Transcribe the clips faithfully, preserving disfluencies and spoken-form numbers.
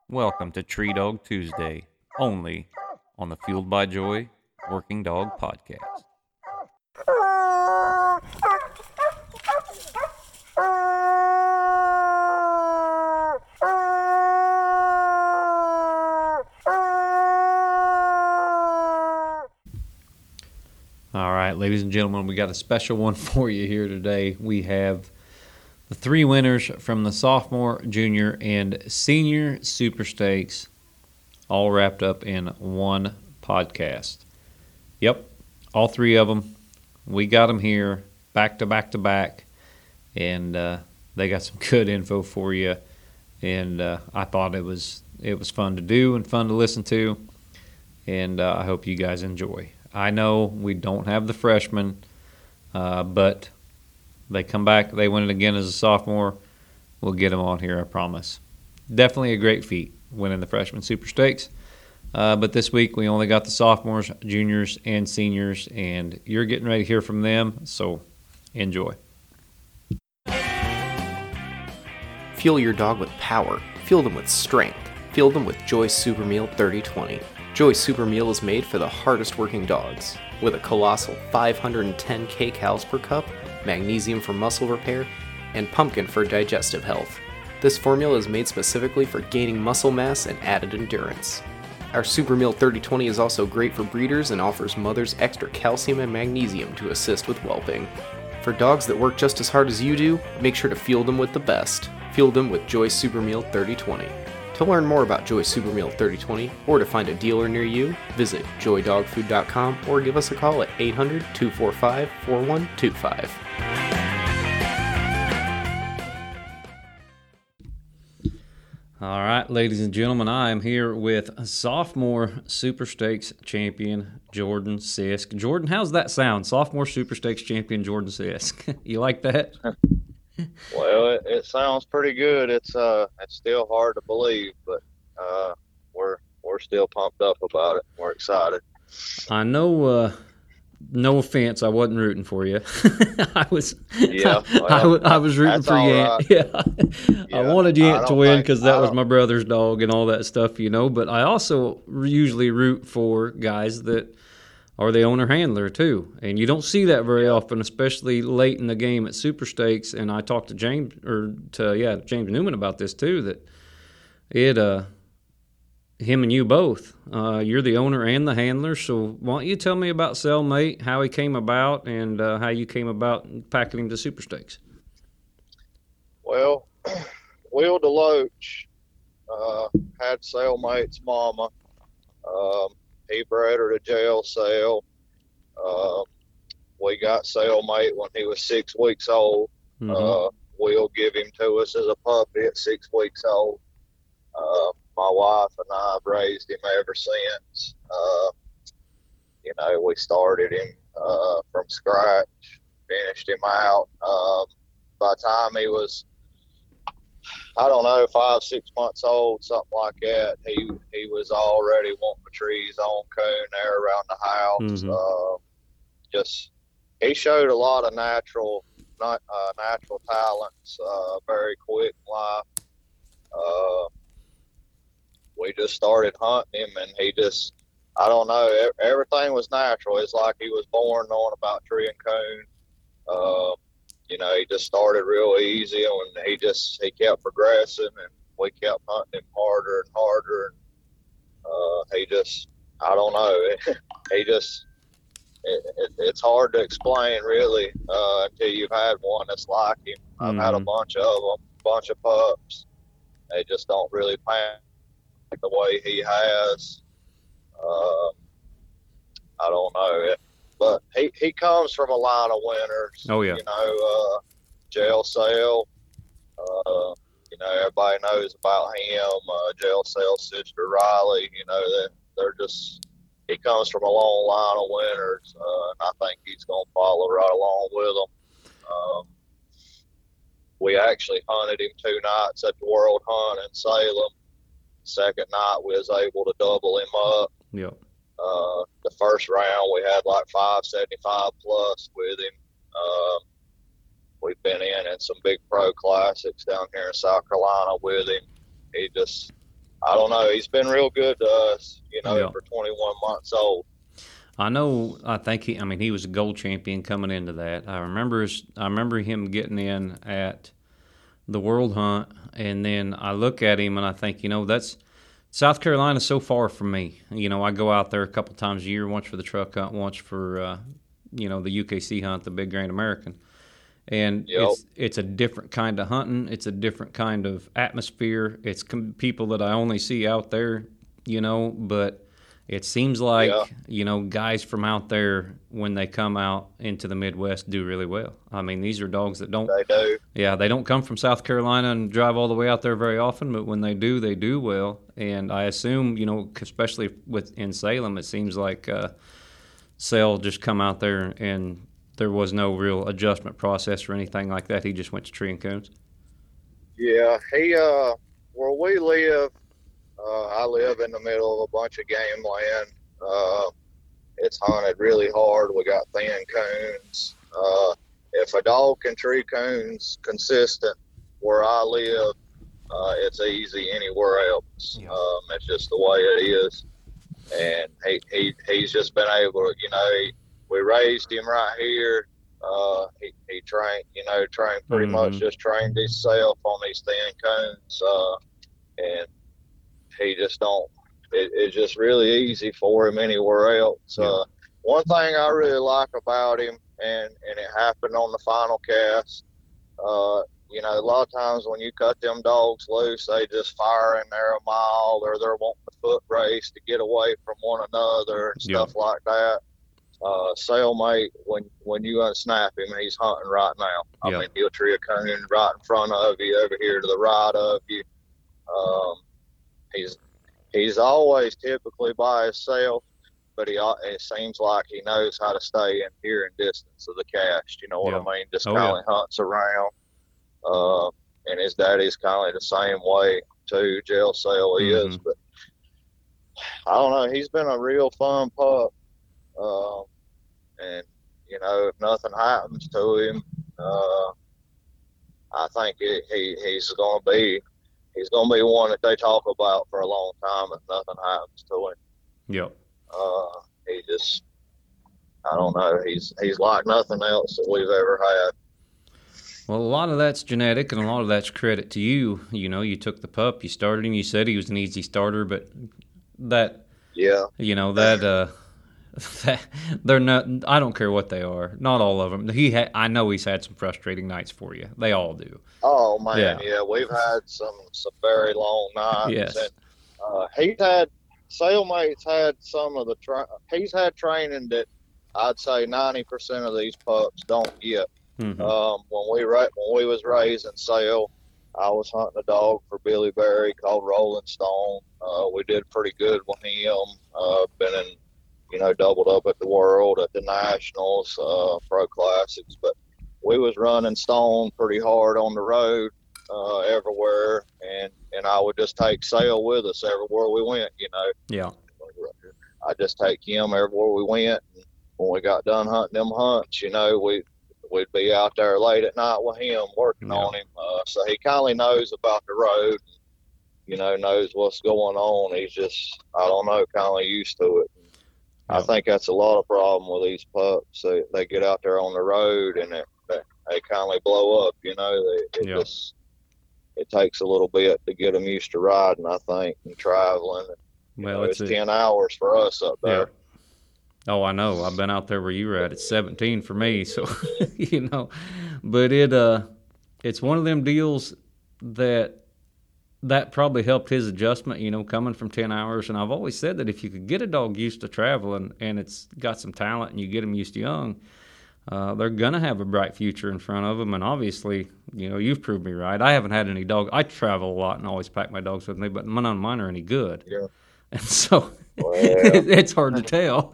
Welcome to Tree Dog Tuesday, only on the Fueled by Joy Working Dog Podcast. All right, ladies and gentlemen, we got a special one for you here today. We have the three winners from the sophomore, junior, and senior Super Stakes all wrapped up in one podcast. Yep, all three of them. We got them here back to back to back, and uh, they got some good info for you. And uh, I thought it was it was fun to do and fun to listen to, and uh, I hope you guys enjoy. I know we don't have the freshmen, uh, but they come back, they win it again as a sophomore. We'll get them on here, I promise. Definitely a great feat winning the freshman Super Stakes. Uh, but this week we only got the sophomores, juniors, and seniors, and you're getting ready to hear from them, so enjoy. Fuel your dog with power. Fuel them with strength. Fuel them with Joy Super Meal thirty twenty. Joy Super Meal is made for the hardest working dogs. With a colossal five hundred ten kcals per cup, magnesium for muscle repair, and pumpkin for digestive health. This formula is made specifically for gaining muscle mass and added endurance. Our Super Meal thirty twenty is also great for breeders and offers mothers extra calcium and magnesium to assist with whelping. For dogs that work just as hard as you do, make sure to fuel them with the best. Fuel them with Joy Super Meal thirty twenty. To learn more about Joy Super Meal thirty twenty or to find a dealer near you, visit joy dog food dot com or give us a call at eight hundred, two four five, four one two five. All right, ladies and gentlemen, I am here with sophomore Super Stakes champion Jordan Sisk. Jordan, how's that sound? Sophomore Super Stakes champion Jordan Sisk. You like that? Well, it, it sounds pretty good. It's uh, it's still hard to believe, but uh, we're we're still pumped up about it. We're excited. I know. Uh, no offense, I wasn't rooting for you. I was. Yeah, well, I, I, I was rooting for Yant. Right. Yeah. yeah, I wanted Yant to win because that was don't... my brother's dog and all that stuff, you know. But I also usually root for guys that are the owner handler too, and you don't see that very often, especially late in the game at Super Stakes. And I talked to James or to yeah James Newman about this too. That it uh him and you both, uh, you're the owner and the handler. So why don't you tell me about Cellmate, how he came about, and uh, how you came about packing him to Super Stakes? Well, Will DeLoach uh, had Cellmate's mama. Um, he bred her to jail cell. Uh, we got Cellmate when he was six weeks old. Mm-hmm. Uh, Will give him to us as a puppy at six weeks old. Uh, my wife and I have raised him ever since. Uh, you know, we started him uh, from scratch, finished him out. Um, by the time he was, I don't know, five, six months old, something like that, he he was already wanting to tree his own coon there around the house. Mm-hmm. Uh, just, he showed a lot of natural, not uh, natural talents, uh, very quick in life. Uh, we just started hunting him, and he just, I don't know, everything was natural. It's like he was born knowing about tree and coon. Uh, you know, he just started real easy, and he just, he kept progressing, and we kept hunting him harder and harder. And uh, he just, I don't know, he just, it, it, it's hard to explain really uh, until you've had one that's like him. I've mm-hmm. had a bunch of them, a bunch of pups. They just don't really pan the way he has. Uh, I don't know. But he, he comes from a line of winners. Oh, yeah. You know, uh, jail cell. Uh, you know, everybody knows about him. Uh, jail cell sister Riley. You know, that they're, they're just, he comes from a long line of winners. Uh, and I think he's going to follow right along with them. Um, we actually hunted him two nights at the World Hunt in Salem. Second night, we was able to double him up. Yep. Uh, the first round, we had like five seventy-five plus with him. Um, we've been in in some big pro classics down here in South Carolina with him. He just, I don't know. He's been real good to us, you know, Yeah. for twenty-one months old. I know. I think he. I mean, he was a gold champion coming into that. I remember. His, I remember him getting in at the World Hunt, and then I look at him and I think, you know, that's South Carolina's so far from me. You know, I go out there a couple times a year, once for the truck hunt, once for uh, you know the U K C hunt, the Big Grand American, and Yep. it's it's a different kind of hunting. It's a different kind of atmosphere. It's com- people that I only see out there, you know, but. It seems like, Yeah. you know, guys from out there, when they come out into the Midwest, do really well. I mean, these are dogs that don't, They do. yeah, they don't come from South Carolina and drive all the way out there very often, but when they do, they do well. And I assume, you know, especially with in Salem, it seems like uh, Sale just come out there and there was no real adjustment process or anything like that. He just went to tree and coons. Yeah, he uh, where we live, uh, I live in the middle of a bunch of game land. Uh, it's hunted really hard. We got thin coons. Uh, if a dog can tree coons consistent where I live, uh, it's easy anywhere else. Yeah. Um, it's just the way it is. And he, he he's just been able to, you know, he, we raised him right here. Uh, he, he trained, you know, trained pretty Mhm. much just trained himself on these thin cones. Uh, and he just don't, it, it's just really easy for him anywhere else. Yeah. Uh, one thing I really like about him, and, and it happened on the final cast, uh, you know, a lot of times when you cut them dogs loose, they just fire in there a mile, or they're wanting a foot race to get away from one another and Yeah. stuff like that. Uh, Sailmate, when when you unsnap him, he's hunting right now. I Yeah. mean, he'll tree a coon right in front of you, over here to the right of you. Um, he's he's always typically by himself, but he al- it seems like he knows how to stay in hearing distance of the cast. You know what Yeah. I mean? Just Oh, kind of hunts around. Uh, and his daddy's kind of the same way too. Jail Sale he is, Mhm. but I don't know. He's been a real fun pup. Um, and you know, if nothing happens to him, uh, I think it, he he's going to be he's going to be one that they talk about for a long time if nothing happens to him. Yep. Uh, he just I don't know. He's he's like nothing else that we've ever had. Well, a lot of that's genetic, and a lot of that's credit to you. You know, you took the pup, you started him. You said he was an easy starter, but that, Yeah, you know, that uh, that, they're not. I don't care what they are. Not all of them. He, ha- I know he's had some frustrating nights for you. They all do. Oh man, Yeah. yeah, we've had some some very long nights. Yes. And, uh, he's had Sailmate's had some of the tra- he's had training that I'd say ninety percent of these pups don't get. Mhm. Um, when we ra- when we was raising Sail, I was hunting a dog for Billy Berry called Rolling Stone. Uh, we did pretty good with him. Uh, been in, you know, doubled up at the World, at the Nationals, uh, Pro Classics, but we was running Stone pretty hard on the road uh, everywhere, and, and I would just take Sail with us everywhere we went, you know. Yeah. I just take him everywhere we went. And when we got done hunting them hunts, you know, we, we'd be out there late at night with him working Yeah. on him. Uh, so he kind of knows about the road, you know, knows what's going on. He's just, I don't know, kind of used to it. I Yeah. think that's a lot of problem with these pups. They, they get out there on the road and it, they, they kind of blow up, you know. They, it Yeah. just, it takes a little bit to get them used to riding, I think, and traveling. You Well, know, it's it's a- ten hours for us up Yeah. there. Oh, I know. I've been out there where you were at. It's seventeen for me, so you know. But it uh, it's one of them deals that that probably helped his adjustment. You know, coming from ten hours. And I've always said that if you could get a dog used to traveling and it's got some talent, and you get them used to young, uh, they're gonna have a bright future in front of them. And obviously, you know, you've proved me right. I haven't had any dog. I travel a lot and always pack my dogs with me, but none of mine are any good. Yeah. And so Well, it's hard to tell.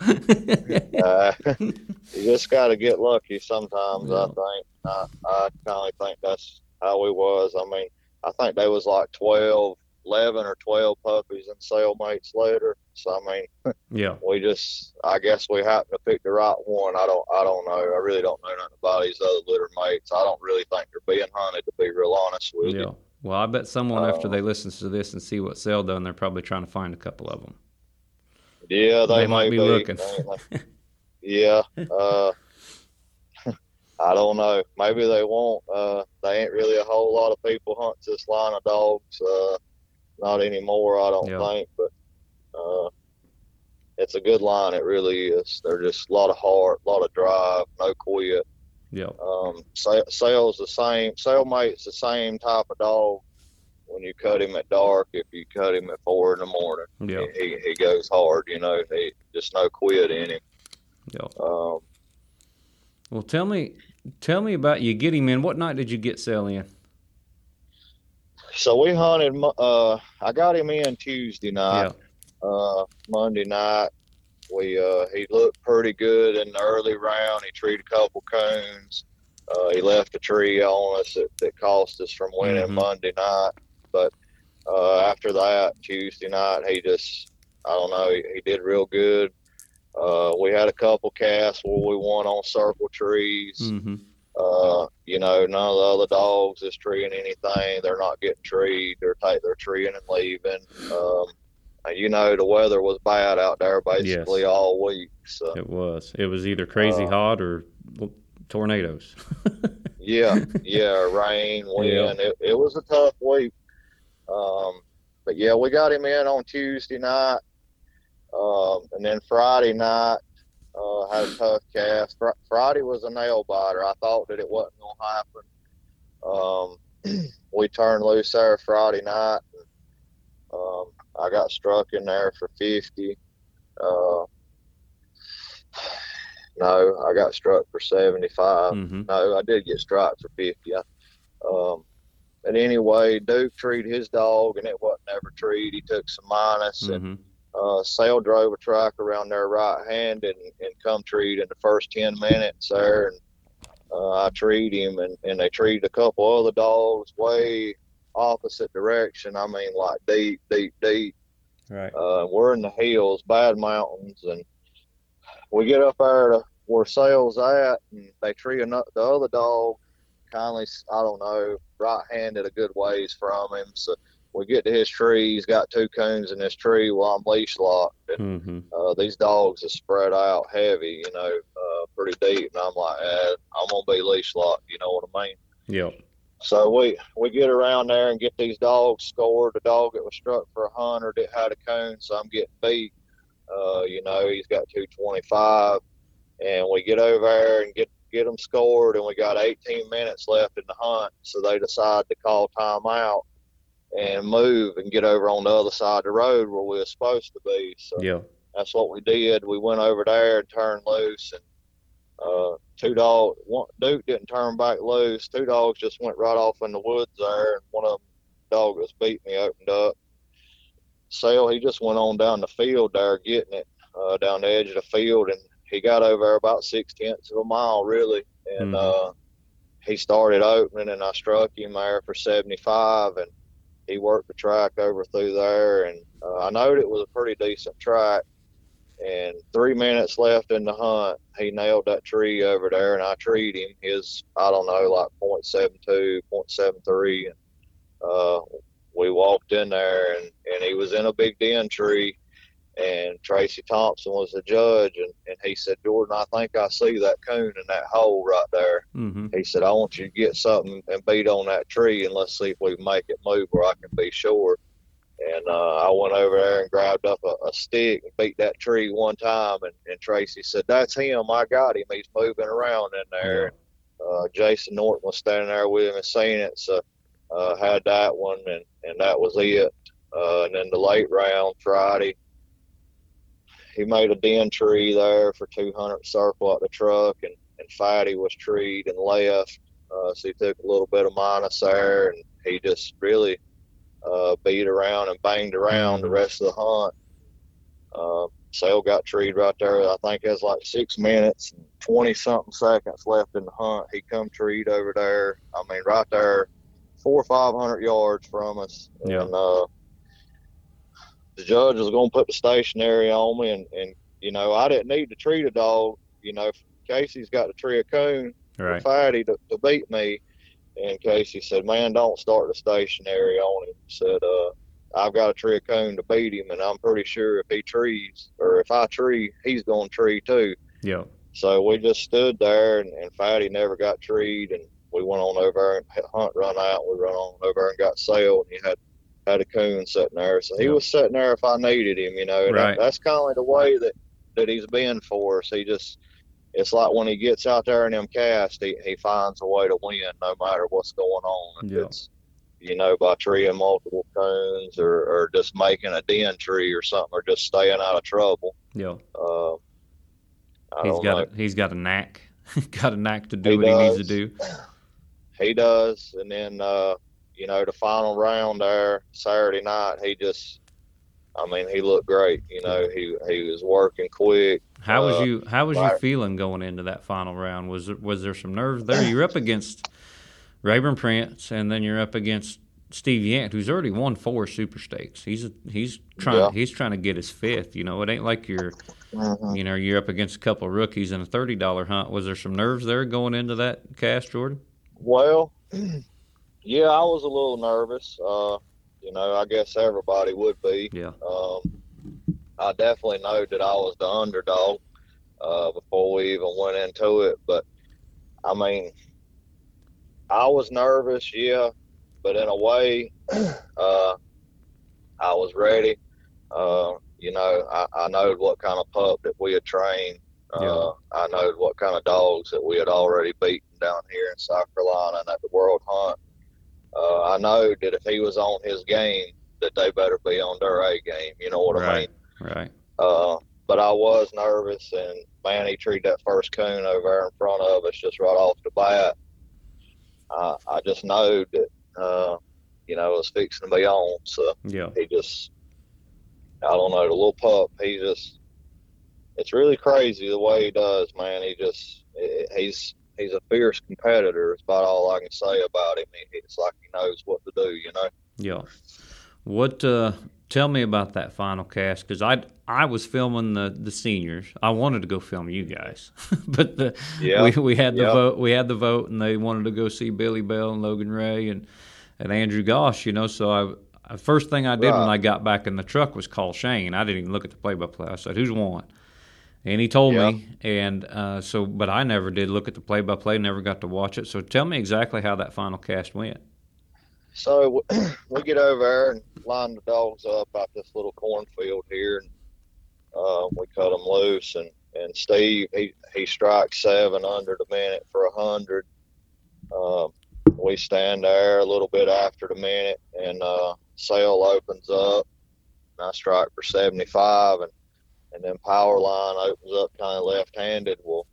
uh, you just got to get lucky sometimes. I think. I, I kind of think that's how we was. I mean, I think they was like twelve, eleven or twelve puppies and Sailmates later. So I mean, Yeah. we just, I guess we happened to pick the right one. I don't, I don't know. I really don't know nothing about these other litter mates. I don't really think they're being hunted, to be real honest with Yeah. you. Well, I bet someone after Uh, they listen to this and see what Sale done, they're probably trying to find a couple of them. Yeah, they, They might may be be. looking. They- yeah. Uh, I don't know. Maybe they won't. Uh, they ain't really a whole lot of people hunt this line of dogs. Uh, not anymore, I don't Yeah. think. But uh, it's a good line. It really is. They're just a lot of heart, a lot of drive, no quit. Yeah. Um, sa- Sale's the same. Salemate's the same type of dog. When you cut him at dark, if you cut him at four in the morning, Yeah. he, he goes hard. You know, he just no quit in him. Yeah. Um, Well, tell me, tell me about you. Get him in. What night did you get Sale in? so we hunted. Mo- Uh, I got him in Tuesday night. Yeah. Uh, Monday night, we uh, he looked pretty good in the early round. He treed a couple coons. Uh, he left a tree on us that, that cost us from winning Mhm. Monday night. But uh, after that, Tuesday night, he just, I don't know, he, he did real good. Uh, we had a couple casts where we won on circle trees. Mm-hmm. Uh, you know, none of the other dogs is treeing anything. They're not getting treed. They're take they're treeing and leaving. Um, and you know, the weather was bad out there basically Yes. all week. So It was. It was either crazy Uh, hot or tornadoes. yeah, yeah, rain, wind. Yeah. It, it was a tough week. Um, but yeah, we got him in on Tuesday night. Um, and then Friday night, uh, had a tough cast. Fr- Friday was a nail biter. I thought that it wasn't going to happen. Um, we turned loose there Friday night. And, um, I got struck in there for fifty. Uh, no, I got struck for seventy-five. Mm-hmm. No, I did get struck for fifty. I, um, but anyway, Duke treated his dog, and it wasn't ever treated. He took some minus, and Mm-hmm. uh, Sale drove a track around there right-handed and, and come treat in the first ten minutes there. And uh, I treat him, and, and they treated a couple other dogs way opposite direction. I mean, like deep, deep, deep. Right. Uh, we're in the hills, bad mountains, and we get up there to where Sale's at, and they treat ano- the other dog kindly, I don't know, right-handed a good ways from him. So we get to his tree. He's got two coons in this tree while I'm leash locked. And, Mm-hmm. uh, these dogs are spread out heavy, you know, uh, pretty deep. And I'm like, eh, I'm going to be leash locked, you know what I mean? Yep. So we, we get around there and get these dogs scored. The dog that was struck for a hundred, it had a coon, so I'm getting beat. Uh, you know, he's got two twenty-five. And we get over there and get, get them scored, and we got eighteen minutes left in the hunt. So they decide to call timeout and move and get over on the other side of the road where we were supposed to be. So Yeah. that's what we did. We went over there and turned loose, and uh, two dogs, one Duke didn't turn back loose. Two dogs just went right off in the woods there, and one of them, dog that was beating me, opened up. Sale, he just went on down the field there, getting it uh, down the edge of the field, and he got over there about six tenths of a mile, really, and Mhm. uh, he started opening, and I struck him there for seventy-five, and he worked the track over through there, and uh, I knowed it was a pretty decent track. And three minutes left in the hunt, he nailed that tree over there, and I treed him. His, I don't know, like point seven two, point seven three, and uh, we walked in there, and, and he was in a big den tree, and Tracy Thompson was the judge, and, and he said, Jordan, I think I see that coon in that hole right there. Mm-hmm. He said, I want you to get something and beat on that tree, and let's see if we can make it move where I can be sure. And uh, I went over there and grabbed up a, a stick and beat that tree one time. And, and Tracy said, that's him. I got him. He's moving around in there. Yeah. Uh, Jason Norton was standing there with him and seen it. So uh, had that one, and, and that was it. Uh, and then the late round Friday, he made a den tree there for two hundred circle at the truck, and, and Fatty was treed and left. Uh, so he took a little bit of minus there, and he just really uh, beat around and banged around the rest of the hunt. Uh, Sale got treed right there. I think it was like six minutes and twenty something seconds left in the hunt. He come treed over there. I mean, right there, four or five hundred yards from us. Yeah. And uh, the judge was going to put the stationary on me, and, and you know, I didn't need to treat a dog. You know, Casey's got to tree a coon Right. for Fatty to, to beat me. And Casey said, "Man, don't start the stationary on him." Said, uh, "I've got a tree a coon to beat him, and I'm pretty sure if he trees, or if I tree, he's going to tree too." Yeah. So we just stood there, and, and Fatty never got treed, and we went on over and Hunt run out. We run on over and got Sale, and he had had a coon sitting there. So he Yeah. was sitting there if I needed him, you know. And Right. that, that's kind of like the way that, that he's been for us. He just, it's like when he gets out there in them casts, he, he finds a way to win no matter what's going on. If Yeah. it's, you know, by treeing multiple coons or, or just making a den tree or something, or just staying out of trouble. Yeah. Uh, I He's don't got know. a, he's got a knack. got a knack to do He what he needs to does. do. He does. And then, uh, you know, the final round there Saturday night, he just, I mean, he looked great. You know, he he was working quick. How was Uh, you how was you right. feeling going into that final round? Was there, was there some nerves there? You're up against Rayburn Prince, and then you're up against Steve Yant, who's already won four Super Stakes. He's he's trying Yeah. he's trying to get his fifth. You know, it ain't like you're Mhm. you know you're up against a couple of rookies in a thirty dollar hunt. Was there some nerves there going into that cast, Jordan? Well, yeah, I was a little nervous. Uh, you know, I guess everybody would be. Yeah. Um, I definitely know that I was the underdog uh, before we even went into it. But, I mean, I was nervous, yeah. But in a way, uh, I was ready. Uh, you know, I, I know what kind of pup that we had trained. Uh, Yeah. I know what kind of dogs that we had already beaten down here in South Carolina and at the World Hunt. Uh, I know that if he was on his game, that they better be on their A game. You know what I mean? Right. Right. Uh, but I was nervous, and man, he treated that first coon over there in front of us just right off the bat. I, I just know that, uh, you know, it was fixing to be on. So Yeah. he just, I don't know, the little pup, he just, it's really crazy the way he does, man. He just, he's, he's a fierce competitor. It's about all I can say about him. He, it's like he knows what to do, you know? Yeah. What? Uh, tell me about that final cast, because I I was filming the, the seniors. I wanted to go film you guys, but the Yeah. we we had the Yeah. vote. We had the vote, and they wanted to go see Billy Bell and Logan Ray and and Andrew Gosh. You know, so I the first thing I did when Right. I got back in the truck was call Shane. I didn't even look at the play by play. I said, "Who's won?" And he told Yeah. me, and uh, so, but I never did look at the play by play. Never got to watch it. So tell me exactly how that final cast went. So we get over there and line the dogs up out this little cornfield here, and uh, we cut them loose. And, and Steve, he, he strikes seven under the minute for a hundred. Um, we stand there a little bit after the minute, and uh, Sale opens up, and I strike for seventy-five, and and then Power Line opens up kind of left-handed. Well,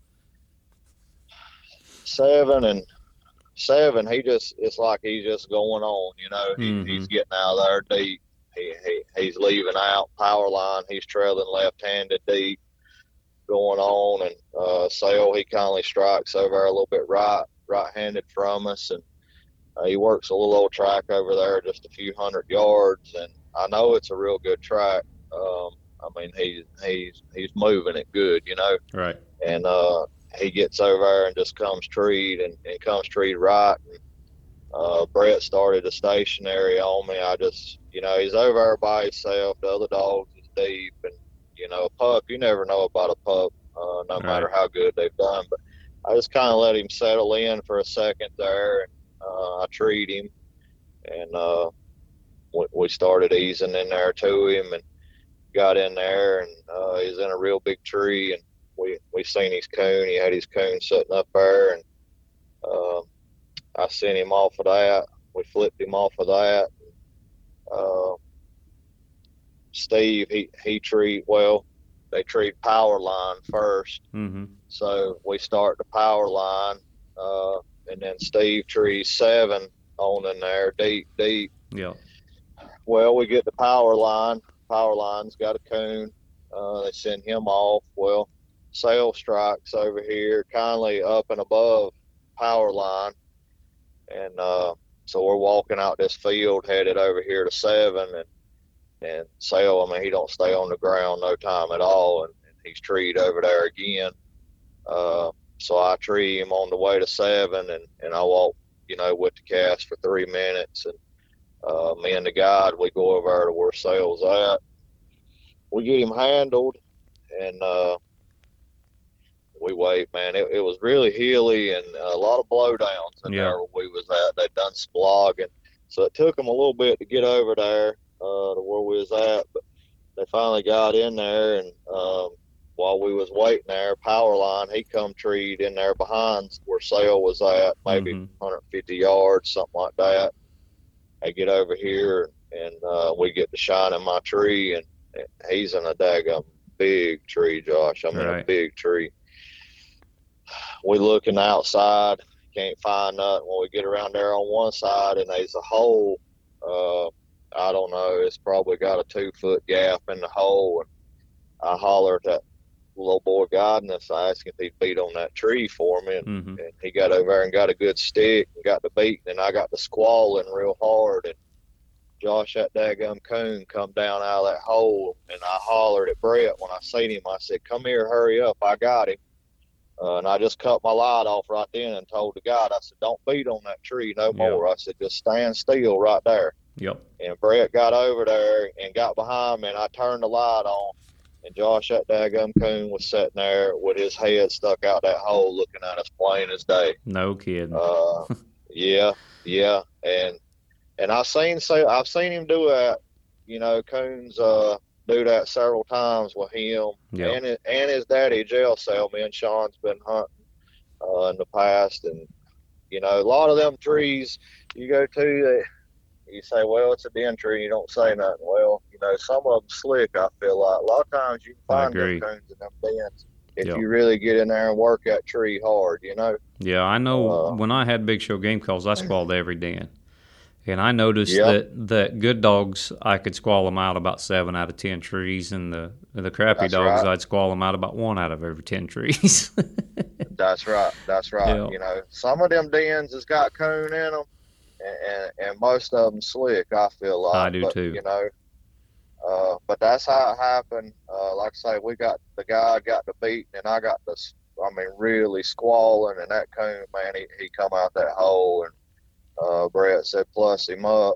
seven and seven, he just, it's like he's just going on, you know. He, Mhm. He's getting out of there deep. He, he He's leaving out Power Line. He's trailing left-handed deep, going on. And uh, Sale, he kindly strikes over there a little bit right, right-handed from us. And uh, he works a little old track over there, just a few hundred yards. And I know it's a real good track. Um, I mean, he, he's he's moving it good, you know. Right. And uh, he gets over there and just comes treed and, and comes treed right. And, uh, Brett started a stationary on me. I just, you know, he's over there by himself. The other dogs is deep. And, you know, a pup, you never know about a pup, uh, no Right. matter how good they've done. But I just kind of let him settle in for a second there. And uh, I treed him. And uh, we, we started easing in there to him and got in there. And uh, he's in a real big tree. And we we seen his coon. He had his coon sitting up there, and um, I sent him off of that. We flipped him off of that. Uh, Steve, he he treat well. They treat Power Line first, Mm-hmm. so we start the Power Line, uh, and then Steve trees seven on in there, deep, deep. Yeah. Well, we get the Power Line. Power Line's got a coon. Uh, they send him off. Well, Sale strikes over here, kindly up and above Power Line, and uh, so we're walking out this field, headed over here to seven, and and Sale, I mean, he don't stay on the ground no time at all, and, and he's treed over there again. Uh, so I tree him on the way to seven, and and I walk, you know, with the cast for three minutes. And uh, me and the guide, we go over there to where Sale's at. We get him handled, and uh, we wait, man. It, it was really hilly and a lot of blowdowns in Yeah. there where we was at. They'd done splogging. So it took them a little bit to get over there uh, to where we was at, but they finally got in there, and um, while we was waiting there, Powerline, he come treed in there behind where Sale was at, maybe Mhm. one hundred fifty yards, something like that. They get over here, and uh, we get to shine in my tree, and, and he's in a daggum big tree, Josh. I mean, a Right. big tree. We looking outside, can't find nothing. When we get around there on one side, and there's a hole, uh, I don't know, it's probably got a two-foot gap in the hole. And I hollered at that little boy guiding us. I asked him if he'd beat on that tree for me, and, Mm-hmm. and he got over there and got a good stick and got the beat, and I got the squalling real hard. And Josh, that daggum coon, come down out of that hole, and I hollered at Brett when I seen him. I said, "Come here, hurry up, I got him." Uh, and I just cut my light off right then and told the guide, I said, "Don't beat on that tree no Yeah. more." I said, "Just stand still right there." Yep. And Brett got over there and got behind me, and I turned the light on. And Josh, that daggum coon, was sitting there with his head stuck out that hole looking at us plain as day. No kidding. Uh, yeah, yeah. And and I've seen so I've seen him do that. You know, coons uh, do that several times with him Yep. and his, and his daddy, Jail Cell. Me and Sean's been hunting uh, in the past, and you know, a lot of them trees you go to, they, you say, "Well, it's a den tree." You don't say nothing. Well, you know, some of them slick. I feel like a lot of times you can I find them agree. coons in them dens if Yep. you really get in there and work that tree hard. You know. Yeah, I know Uh, when I had Big Show game calls, I squalled every den. And I noticed Yep. that, that good dogs, I could squall them out about seven out of ten trees, and the the crappy That's dogs, right. I'd squall them out about one out of every ten trees. That's right. That's right. Yeah. You know, some of them dens has got coon in them, and, and, and most of them slick. I feel like. I do but, too. You know, uh, but that's how it happened. Uh, like I say, we got the guy got the beat, and I got the, I mean, really squalling, and that coon, man, he, he come out that hole, and uh, Brett said, "Plus him up."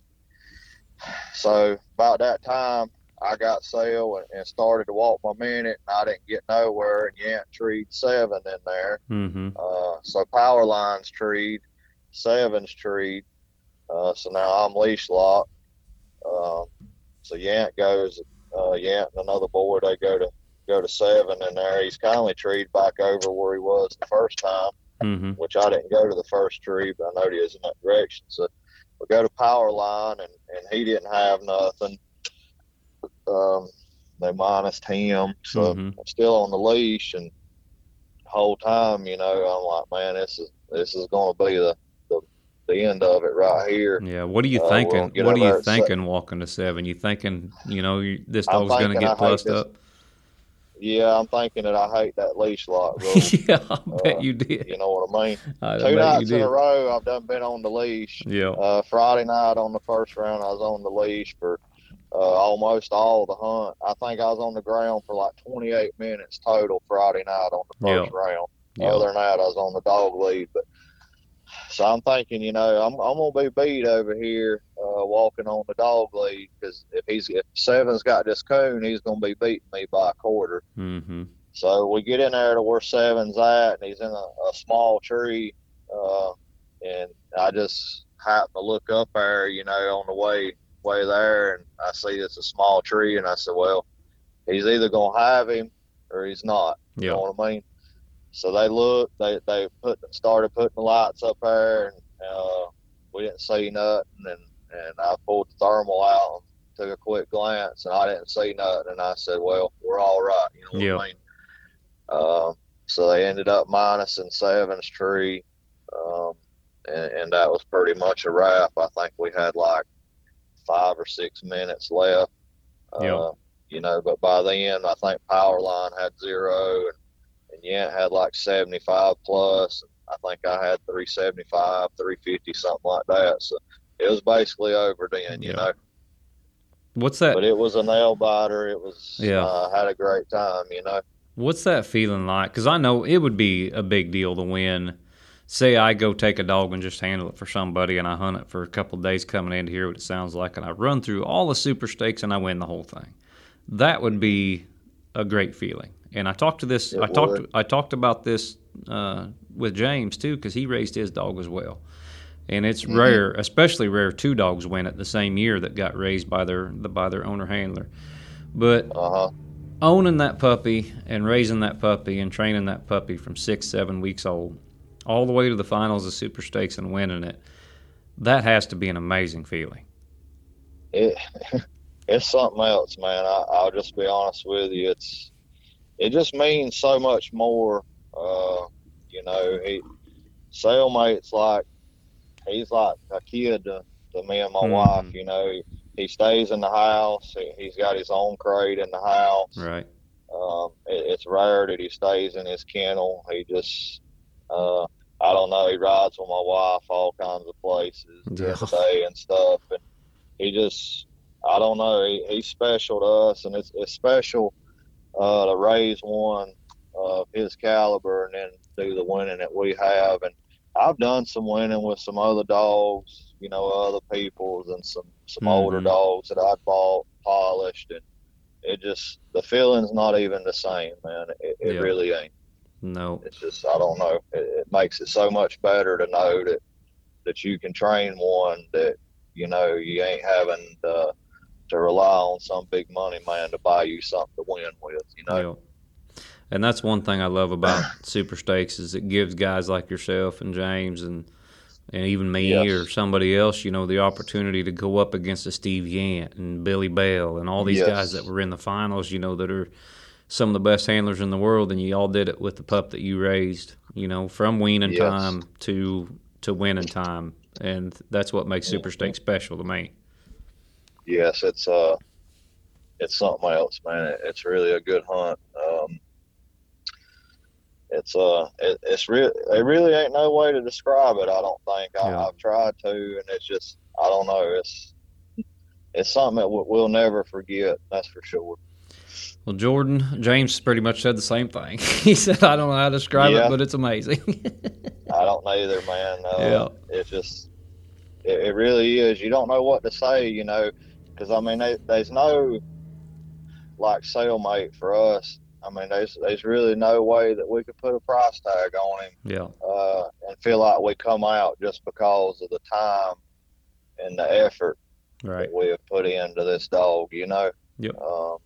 So about that time, I got Sale and, and started to walk my minute, and I didn't get nowhere, and Yant treed seven in there. Mm-hmm. Uh, so power lines treed, sevens treed. Uh, so now I'm leash locked. Um, so Yant goes, uh, Yant and another boy, they go to go to seven in there. He's kindly treed back over where he was the first time, Mm-hmm. which I didn't go to the first tree, but I know he is in that direction. So we go to power line, and, and he didn't have nothing. Um, they minused him, so Mhm. I'm still on the leash, and the whole time, you know, I'm like, man, this is this is going to be the, the the end of it right here. Yeah. What are you Uh, thinking? we'll get What are over you there at se- thinking walking to seven? You thinking, you know, you, this I'm dog's going to thinking get I hate plussed this. up? Yeah, I'm thinking that I hate that leash lock rule. Yeah, I bet Uh, you did. You know what I mean? I, I Two bet nights you in did. a row, I've done been on the leash. Yeah. Uh, Friday night on the first round, I was on the leash for uh, almost all the hunt. I think I was on the ground for like twenty-eight minutes total Friday night on the first round. Yeah. Other than that, I was on the dog lead. But so I'm thinking, you know, I'm I'm gonna be beat over here uh, walking on the dog lead, because if he's if Seven's got this coon, he's gonna be beating me by a quarter. Mm-hmm. So we get in there to where Seven's at, and he's in a, a small tree, uh, and I just happen to look up there, you know, on the way way there, and I see it's a small tree, and I said, well, he's either gonna have him or he's not. You Yeah. know what I mean? So they looked, they they put started putting the lights up there, and uh, we didn't see nothing, and and I pulled the thermal out and took a quick glance, and I didn't see nothing, and I said, well, we're all right. You know Yeah. what I mean? Um, so they ended up minusing Seven's tree, um, and, and that was pretty much a wrap. I think we had like five or six minutes left. Uh, Yeah. You know, but by then I think Powerline had zero, and, and Yant had like seventy-five plus. And I think I had three seventy-five, three fifty, something like that. So it was basically over then, you Yeah. know. What's that? But it was a nail biter. It was, Yeah. uh, had a great time, you know. What's that feeling like? Because I know it would be a big deal to win say I go take a dog and just handle it for somebody, and I hunt it for a couple of days coming in to hear what it sounds like, and I run through all the super stakes and I win the whole thing. That would be a great feeling. And I talked to this. It I talked. would. I talked about this uh, with James too, because he raised his dog as well. And it's mm-hmm. rare, especially rare, two dogs win it the same year that got raised by their by their owner handler. But uh-huh. owning that puppy and raising that puppy and training that puppy from six, seven weeks old, all the way to the finals of Super Stakes and winning it, that has to be an amazing feeling. It it's something else, man. I, I'll just be honest with you. It's it just means so much more. Uh, you know, he Cellmate's like. He's like a kid to, to me and my mm-hmm. wife. You know, he, he stays in the house. He, he's got his own crate in the house. Right. Um, it, it's rare that he stays in his kennel. He just, uh, I don't know. He rides with my wife all kinds of places during the day and stuff. And he just, I don't know. He, he's special to us, and it's, it's special uh, to raise one of his caliber and then do the winning that we have. And I've done some winning with some other dogs, you know, other people's, and some, some mm-hmm. older dogs that I bought, polished, and it just, the feeling's not even the same, man. It, it yeah. really ain't. No. It's just, I don't know. It, it makes it so much better to know that, that you can train one that, you know, you ain't having to, to rely on some big money man to buy you something to win with, you know. Yeah. And that's one thing I love about Super Stakes is it gives guys like yourself and James and and even me yes. or somebody else, you know, the opportunity to go up against a Steve Yant and Billy Bell and all these yes. guys that were in the finals, you know, that are some of the best handlers in the world, and you all did it with the pup that you raised, you know, from weaning yes. time to to winning time. And that's what makes Super Stakes special to me. Yes, it's uh, it's something else, man. It's really a good hunt. Um, It's uh, it, it's real. There really ain't no way to describe it. I don't think. I, yeah. I've tried to, and it's just, I don't know. It's it's something that we'll never forget. That's for sure. Well, Jordan, James pretty much said the same thing. He said, "I don't know how to describe yeah. it, but it's amazing." I don't either, man. Uh, yeah. It's just, it, it really is. You don't know what to say, you know, because I mean, they, there's no like Cellmate for us. I mean, there's there's really no way that we could put a price tag on him, yeah, uh, and feel like we come out just because of the time and the effort right. that we have put into this dog. You know, yep. Um,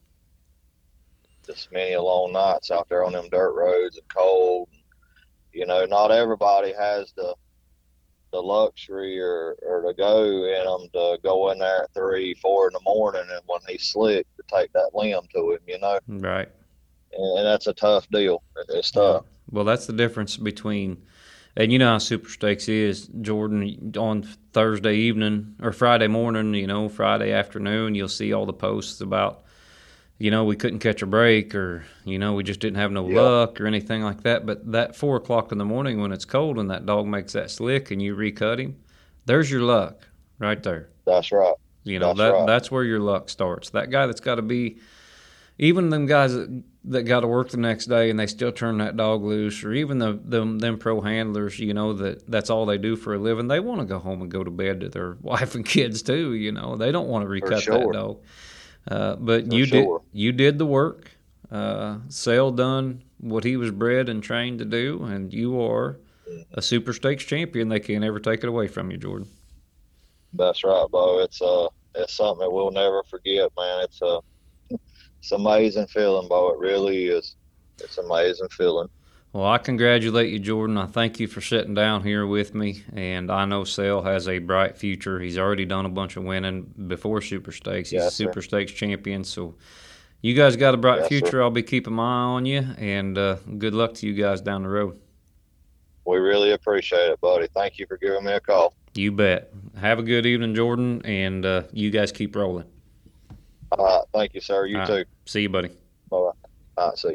just many long nights out there on them dirt roads and cold. You know, not everybody has the the luxury or, or to go in them to go in there at three, four in the morning, and when he's slick to take that limb to him. You know, right. And that's a tough deal. It's tough. Well, that's the difference between, and you know how Super Stakes is, Jordan, on Thursday evening or Friday morning, you know, Friday afternoon, you'll see all the posts about, you know, we couldn't catch a break or, you know, we just didn't have no yeah. luck or anything like that. But that four o'clock in the morning when it's cold and that dog makes that slick and you recut him, there's your luck right there. That's right. You know, that's that right. that's where your luck starts. That guy that's got to be, even them guys that, that got to work the next day and they still turn that dog loose, or even the them, them pro handlers, you know, that that's all they do for a living. They want to go home and go to bed to their wife and kids too, you know. They don't want to recut sure. that dog. Uh, but for you sure. did you did the work. Uh, Sale done what he was bred and trained to do, and you are a Super Stakes champion. They can't ever take it away from you, Jordan. That's right, Bo. It's uh, it's something that we'll never forget, man. It's a uh, It's an amazing feeling, Bo. It really is. It's an amazing feeling. Well, I congratulate you, Jordan. I thank you for sitting down here with me, and I know Sale has a bright future. He's already done a bunch of winning before Super Stakes. He's yes, a Super sir. Stakes champion, so you guys got a bright yes, future. Sir. I'll be keeping my eye on you, and uh, good luck to you guys down the road. We really appreciate it, buddy. Thank you for giving me a call. You bet. Have a good evening, Jordan, and uh, you guys keep rolling. All right. Thank you, sir. You All too. Right. See you, buddy. Bye-bye. All right. See you.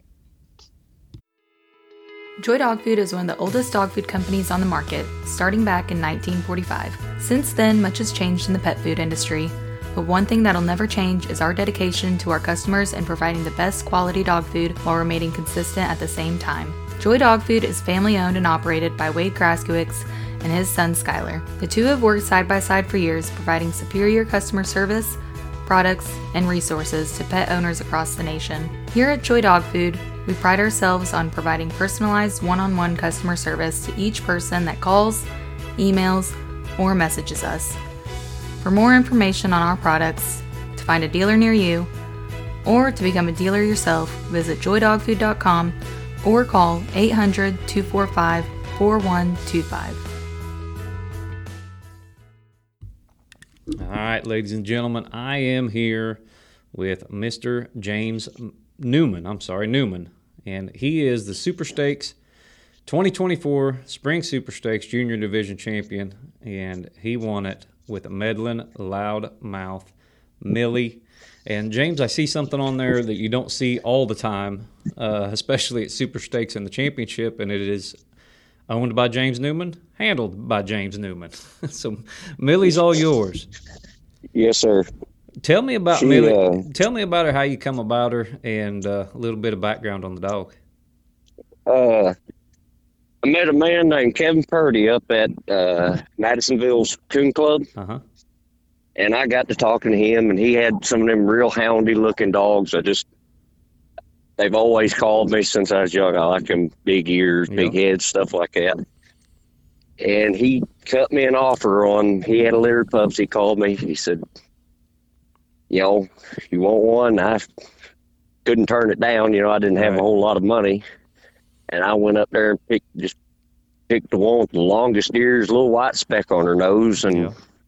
Joy Dog Food is one of the oldest dog food companies on the market, starting back in nineteen forty-five. Since then, much has changed in the pet food industry, but one thing that'll never change is our dedication to our customers and providing the best quality dog food while remaining consistent at the same time. Joy Dog Food is family owned and operated by Wade Kraskowicz and his son Skylar. The two have worked side by side for years, providing superior customer service, products, and resources to pet owners across the nation. Here at Joy Dog Food, we pride ourselves on providing personalized one-on-one customer service to each person that calls, emails, or messages us. For more information on our products, to find a dealer near you, or to become a dealer yourself, visit joy dog food dot com or call eight hundred, two four five, four one two five. All right, ladies and gentlemen, I am here with Mister James Newman. I'm sorry, Newman. And he is the Super Stakes twenty twenty-four Spring Super Stakes Junior Division Champion. And he won it with a Medlin Loudmouth Millie. And James, I see something on there that you don't see all the time, uh, especially at Super Stakes and the championship, and it is owned by James Newman, handled by James Newman. So Millie's all yours. Yes, sir. Tell me about She, Millie. uh, Tell me about her, how you come about her, and uh, a little bit of background on the dog. Uh, I met a man named Kevin Purdy up at uh, Madisonville's Coon Club, Uh-huh. and I got to talking to him, and he had some of them real houndy-looking dogs. I just, they've always called me since I was young. I like them big ears, Yeah. big heads, stuff like that. And he cut me an offer on, he had a litter pups. He called me. He said, you know, you want one? I couldn't turn it down. You know, I didn't have Right. a whole lot of money. And I went up there and picked, just picked the one with the longest ears, little white speck on her nose, and Yeah.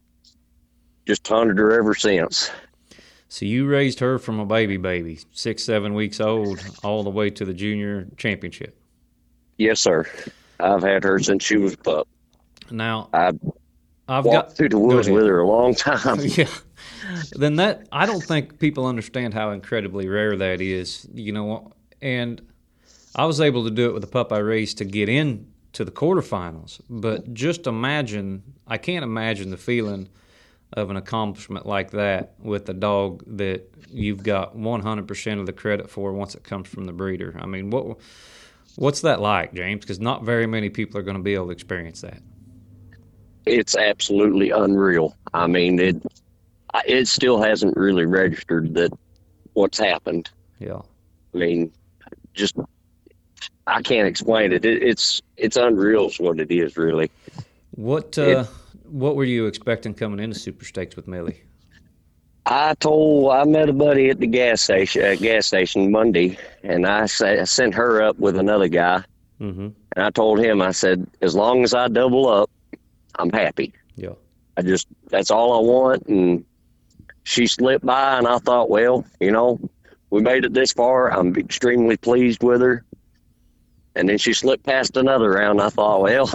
just hunted her ever since. So you raised her from a baby baby, six, seven weeks old, all the way to the junior championship. Yes, sir. I've had her since she was a pup. Now, I I've walked got through the go woods ahead. with her a long time. Yeah. Then that, I don't think people understand how incredibly rare that is. You know, and I was able to do it with the pup I raised to get in to the quarterfinals. But just imagine, I can't imagine the feeling of an accomplishment like that with a dog that you've got one hundred percent of the credit for once it comes from the breeder. I mean, what what's that like, James? Because not very many people are going to be able to experience that. It's absolutely unreal. I mean, it it still hasn't really registered that what's happened. Yeah. I mean, just I can't explain it. it it's it's unreal is what it is, really. What uh, It- what were you expecting coming into Super Stakes with Millie? I told I met a buddy at the gas station uh, gas station Monday, and I, sa- I sent her up with another guy, Mm-hmm. and I told him, I said, as long as I double up, I'm happy. Yeah. I just that's all I want. And she slipped by, and I thought, well, you know, we made it this far. I'm extremely pleased with her. And then she slipped past another round. I thought, well,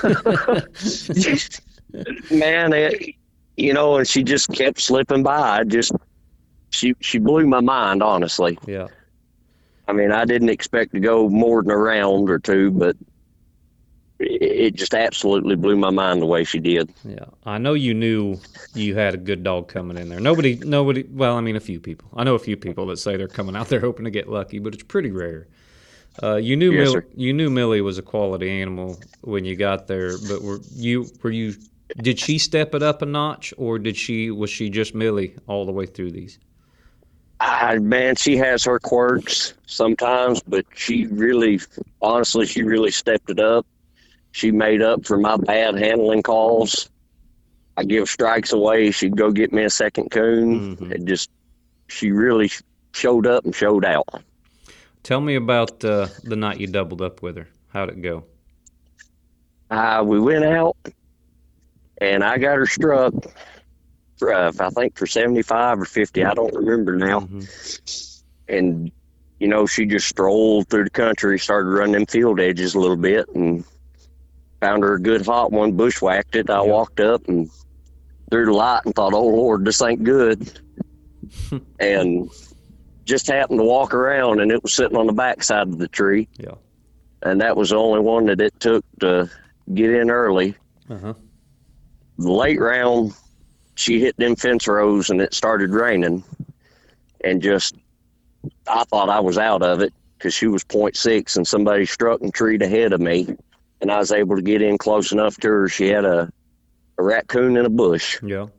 man, it, you know, and she just kept slipping by. I just, she, she blew my mind, honestly. Yeah. I mean, I didn't expect to go more than a round or two, but it, it just absolutely blew my mind the way she did. Yeah. I know you knew you had a good dog coming in there. Nobody, nobody, well, I mean, a few people. I know a few people that say they're coming out there hoping to get lucky, but it's pretty rare. Uh, you knew Yes, Mill, sir. you knew Millie was a quality animal when you got there, but were you were you did she step it up a notch, or did she was she just Millie all the way through these? I, man, she has her quirks sometimes, but she really, honestly, she really stepped it up. She made up for my bad handling calls. I give strikes away. She'd go get me a second coon. Mhm. It just, she really showed up and showed out. Tell me about uh, the night you doubled up with her. How'd it go? Uh, we went out, and I got her struck, for, uh, I think for seventy-five or fifty. I don't remember now. Mhm. And, you know, she just strolled through the country, started running them field edges a little bit, and found her a good hot one, bushwhacked it. I Yeah. walked up and threw the light and thought, oh, Lord, this ain't good. And just happened to walk around, and it was sitting on the backside of the tree. Yeah. And that was the only one that it took to get in early. Uh-huh. The late round, she hit them fence rows, and it started raining. And just, I thought I was out of it. because she was point six and somebody struck and treed ahead of me, and I was able to get in close enough to her. She had a, a raccoon in a bush. Yeah.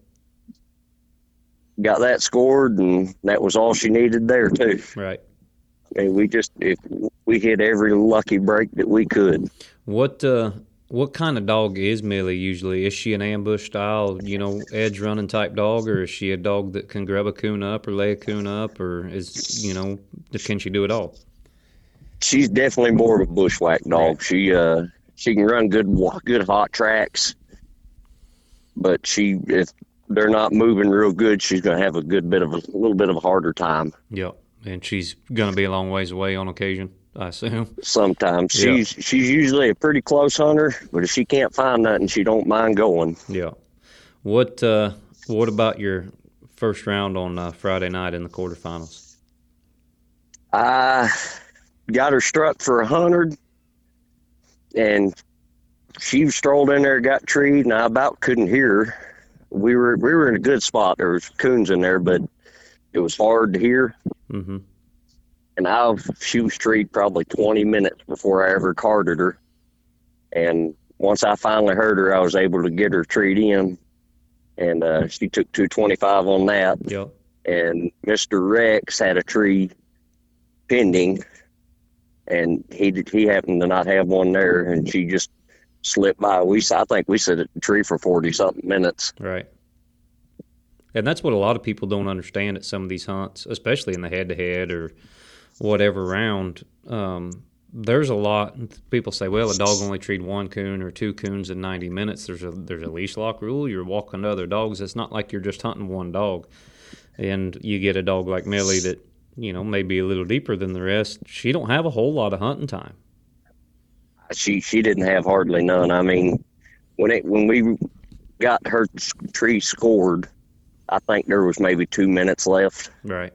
Got that scored, and that was all she needed there, too. Right. And we just if we hit every lucky break that we could. What uh, what kind of dog is Millie usually? Is she an ambush style, you know, edge running type dog, or is she a dog that can grab a coon up or lay a coon up, or is, you know, can she do it all? She's definitely more of a bushwhack dog. Right. She uh she can run good good hot tracks, but she if they're not moving real good, she's going to have a good bit of a, a little bit of a harder time. Yep. And she's going to be a long ways away on occasion, I assume. Sometimes Yeah. she's she's usually a pretty close hunter, but if she can't find nothing, she don't mind going. Yeah. What uh, what about your first round on uh, Friday night in the quarterfinals? I got her struck for a hundred, and she strolled in there, got treed, and I about couldn't hear her. We were we were in a good spot. There was coons in there, but it was hard to hear. Mm-hmm. And I she was treed probably twenty minutes before I ever carded her. And once I finally heard her, I was able to get her treed in, and uh, she took two twenty-five on that. Yep. And Mister Rex had a tree pending, and he did, he happened to not have one there, and she just slipped by. We I think we sat at the tree for forty something minutes. Right. And that's what a lot of people don't understand at some of these hunts, especially in the head-to-head or whatever round. Um, there's a lot. People say, well, a dog only treed one coon or two coons in ninety minutes. There's a there's a leash lock rule. You're walking to other dogs. It's not like you're just hunting one dog. And you get a dog like Millie that, you know, may be a little deeper than the rest. She don't have a whole lot of hunting time. She she didn't have hardly none. I mean, when it when we got her tree scored, I think there was maybe two minutes left. Right.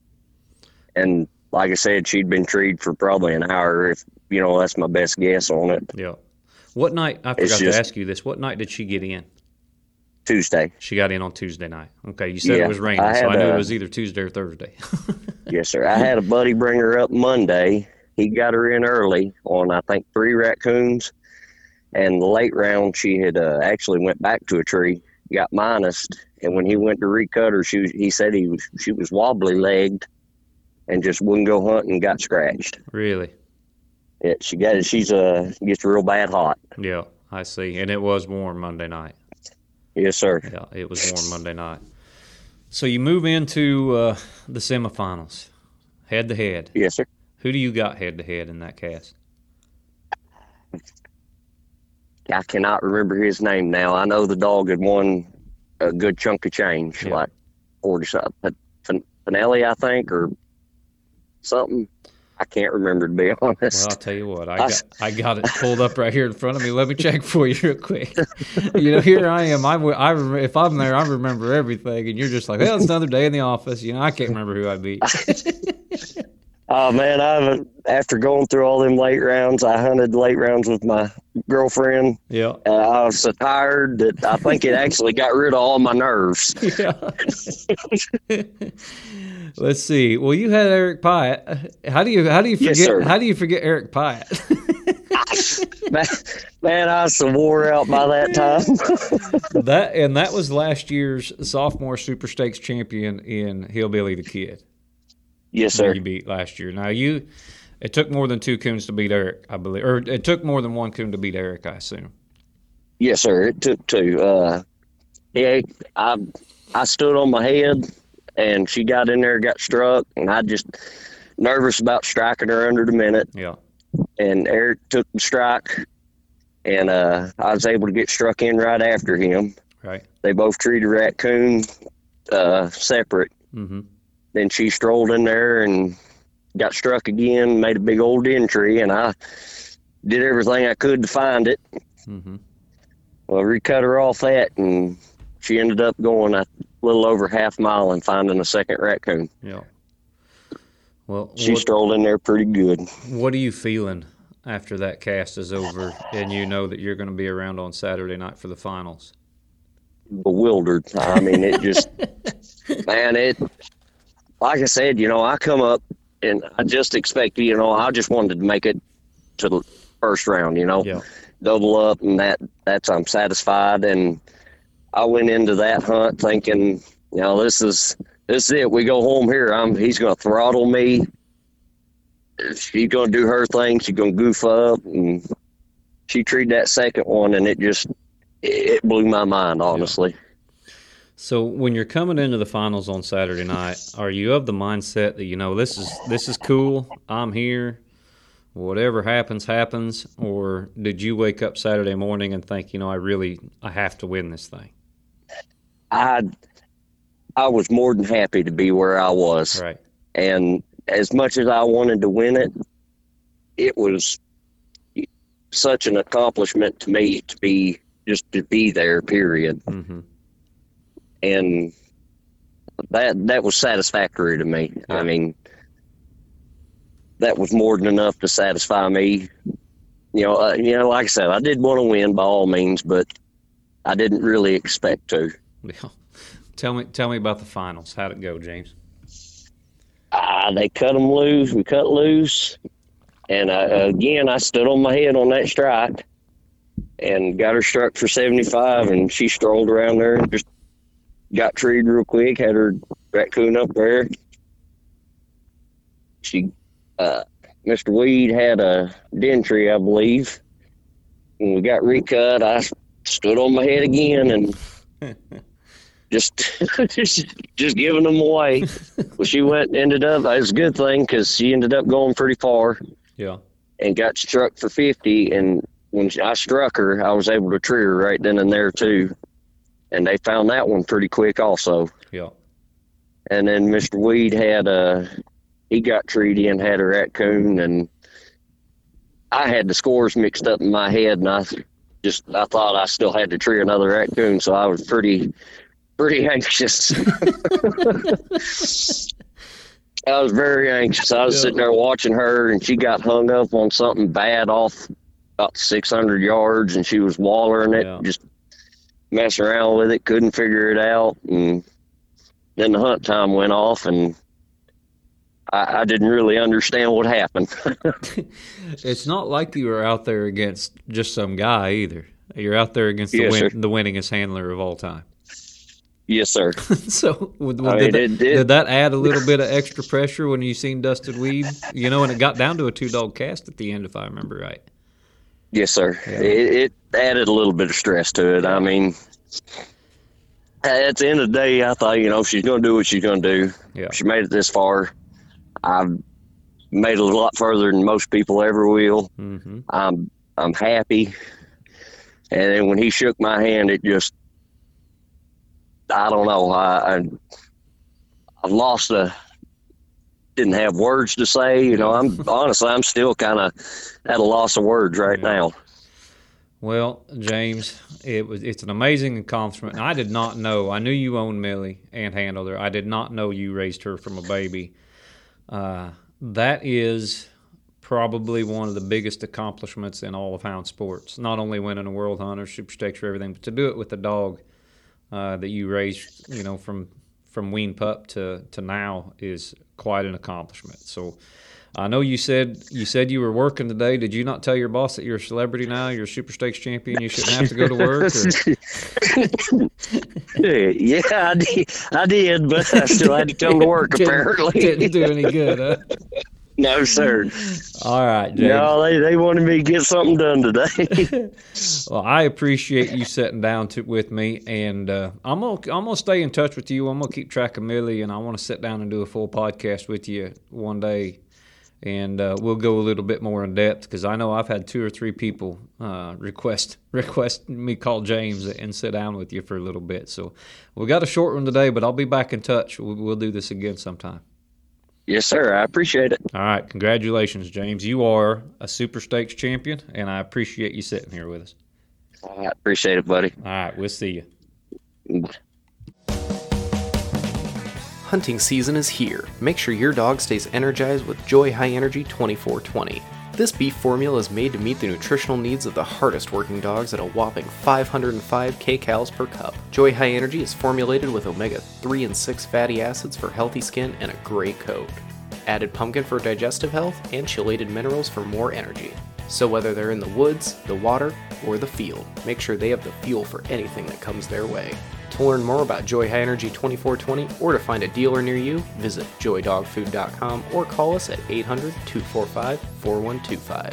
And like I said, she'd been treed for probably an hour. If you know, that's my best guess on it. Yeah. What night? I It's forgot just- to ask you this. What night did she get in? Tuesday. She got in on Tuesday night. Okay, you said Yeah, it was raining, I so I had, knew it uh, was either Tuesday or Thursday. Yes, sir. I had a buddy bring her up Monday. He got her in early on, I think, three raccoons. And the late round, she had uh, actually went back to a tree, got minused. And when he went to recut her, she was, he said he was she was wobbly legged and just wouldn't go hunting and got scratched. Really? Yeah, she got she's uh gets real bad hot. Yeah, I see. And it was warm Monday night. Yes, sir. Yeah, it was warm Monday night. So you move into uh, the semifinals, head to head. Yes, sir. Who do you got head to head in that cast? I cannot remember his name now. I know the dog had won a good chunk of change, Yeah. like forty something. Finelli, I think, or something. I can't remember, to be honest. Well, I'll tell you what, I got I got it pulled up right here in front of me. Let me check for you real quick. You know, here I am. I, I rem- if I'm there, I remember everything, and you're just like, well, it's another day in the office. You know, I can't remember who I beat. Oh man, I after going through all them late rounds, I hunted late rounds with my girlfriend. Yeah, Uh, I was so tired that I think it actually got rid of all my nerves. yeah. Let's see. Well, you had Eric Pyatt. How do you how do you forget Yes, sir. how do you forget Eric Pyatt? man, man, I was so wore out by that time. That and that was last year's sophomore Super Stakes champion in Hillbilly the Kid. Yes, Who sir. you beat last year. Now you, it took more than two coons to beat Eric, I believe, or it took more than one coon to beat Eric, I assume. Yes, sir. It took two. Uh, yeah, I I stood on my head, and she got in there, got struck, and I just nervous about striking her under the minute. Yeah, And Eric took the strike, and uh, I was able to get struck in right after him. right. They both treated raccoon uh, separate. Mm-hmm. Then she strolled in there and got struck again, made a big old entry, and I did everything I could to find it. Mm-hmm. Well, recut her off that, and she ended up going a little over half mile and finding a second raccoon. Yeah. Well, She what, strolled in there pretty good. what are you feeling after that cast is over and you know that you're going to be around on Saturday night for the finals? Bewildered. I mean, it just, man, it, like I said, you know, I come up and I just expected, you know, I just wanted to make it to the first round, you know, Yeah. double up, and that that's I'm satisfied. And I went into that hunt thinking, you know, this is this is it. We go home here. I'm he's gonna throttle me. She's gonna do her thing. She's gonna goof up, and she treated that second one, and it just it blew my mind, honestly. Yeah. So when you're coming into the finals on Saturday night, are you of the mindset that, you know, this is this is cool, I'm here, whatever happens, happens, or did you wake up Saturday morning and think, you know, I really I have to win this thing? I I was more than happy to be where I was. Right. And as much as I wanted to win it, it was such an accomplishment to me to be just to be there, period. Mm-hmm. And that that was satisfactory to me. Yeah. I mean, that was more than enough to satisfy me. You know, uh, you know, like I said, I did want to win by all means, but I didn't really expect to. Yeah. Tell me, tell me about the finals. How'd it go, James? Uh, they cut them loose. We cut loose. And uh, again, I stood on my head on that strike and got her struck for seventy-five, and she strolled around there and just got treed real quick, had her raccoon up there. She, uh, Mister Weed had a den tree, I believe. When we got recut, I stood on my head again and just, just, just giving them away. Well, she went, ended up, it was a good thing because she ended up going pretty far. Yeah. And got struck for fifty. And when I struck her, I was able to tree her right then and there too. And they found that one pretty quick also. Yeah. And then Mister Weed had a, he got treaty and had a raccoon, and I had the scores mixed up in my head, and I just, I thought I still had to tree another raccoon, so I was pretty, pretty anxious. I was very anxious. I was Yeah. sitting there watching her, and she got hung up on something bad off about six hundred yards, and she was wallering it, Yeah. just messing around with it, couldn't figure it out. And then the hunt time went off, and I, I didn't really understand what happened. It's not like you were out there against just some guy either. You're out there against the, Yes, win- sir. the winningest handler of all time. Yes, sir. So would, I did, mean, that, it did. did that add a little bit of extra pressure when you seen Dusted Weed? You know, and it got down to a two-dog cast at the end, if I remember right. Yes, sir. Yeah. It, it added a little bit of stress to it. I mean, at the end of the day, I thought, you know, she's going to do what she's going to do. Yeah. She made it this far. I've made it a lot further than most people ever will. Mm-hmm. I'm I'm happy. And then when he shook my hand, it just, I don't know. I, I I've lost a, didn't have words to say. You know, I'm honestly, I'm still kind of at a loss of words right Yeah. now. Well, James, it was it's an amazing accomplishment. And I did not know. I knew you owned Millie and handled her. I did not know you raised her from a baby. Uh, that is probably one of the biggest accomplishments in all of hound sports. Not only winning a World Hunter, Super Stakes, or everything, but to do it with a dog uh, that you raised, you know, from from wean pup to to now is quite an accomplishment. So. I know you said you said you were working today. Did you not tell your boss that you're a celebrity now? You're a Super Stakes champion. You shouldn't have to go to work. Or? Yeah, I did, I did, but I still had to come to work. Didn't- Apparently, didn't do any good, huh? no, sir. All right, James. No, they they wanted me to get something done today. Well, I appreciate you sitting down to, with me, and uh, I'm gonna I'm gonna stay in touch with you. I'm gonna keep track of Millie, and I want to sit down and do a full podcast with you one day. And uh, we'll go a little bit more in depth because I know I've had two or three people uh, request request me call James and sit down with you for a little bit. So we got a short one today, but I'll be back in touch. We'll, we'll do this again sometime. Yes, sir. I appreciate it. All right, congratulations, James. You are a Super Stakes champion, and I appreciate you sitting here with us. I appreciate it, buddy. All right, we'll see you. Hunting season is here. Make sure your dog stays energized with Joy High Energy twenty-four twenty. This beef formula is made to meet the nutritional needs of the hardest working dogs at a whopping five hundred five kcals per cup. Joy High Energy is formulated with omega three and six fatty acids for healthy skin and a great coat. added pumpkin for digestive health, and chelated minerals for more energy. So whether they're in the woods, the water, or the field, make sure they have the fuel for anything that comes their way. To learn more about Joy High Energy twenty-four twenty or to find a dealer near you, visit joy dog food dot com or call us at eight hundred, two four five, four one two five.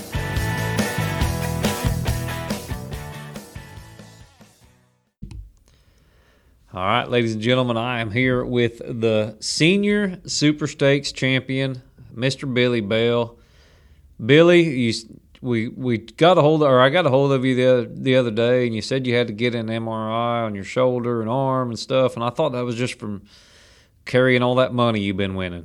All right, ladies and gentlemen, I am here with the Senior Super Stakes champion, Mister Billy Bell. Billy, you, we we got a hold of, or I got a hold of you the other, the other day, and you said you had to get an M R I on your shoulder and arm and stuff, and I thought that was just from carrying all that money you've been winning.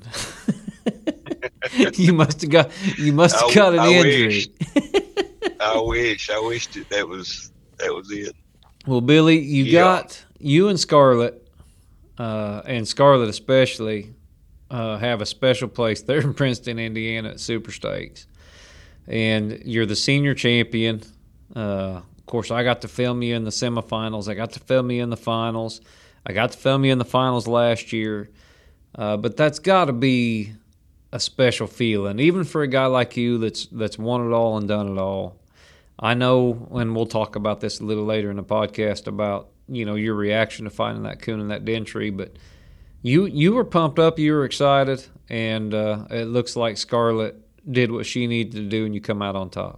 you must have got you must have I, got an I injury. Wish. I wish. I wish that, that was that was it. Well, Billy, you Yeah. got you and Scarlett, uh, and Scarlett especially, uh, have a special place there in Princeton, Indiana at Super Stakes. And you're the senior champion. Uh, of course, I got to film you in the semifinals. I got to film you in the finals. I got to film you in the finals last year. Uh, but that's got to be a special feeling, even for a guy like you that's that's won it all and done it all. I know, and we'll talk about this a little later in the podcast about, you know, your reaction to finding that coon in that den tree, but you you were pumped up, you were excited, and uh, it looks like Scarlett did what she needed to do, and you come out on top.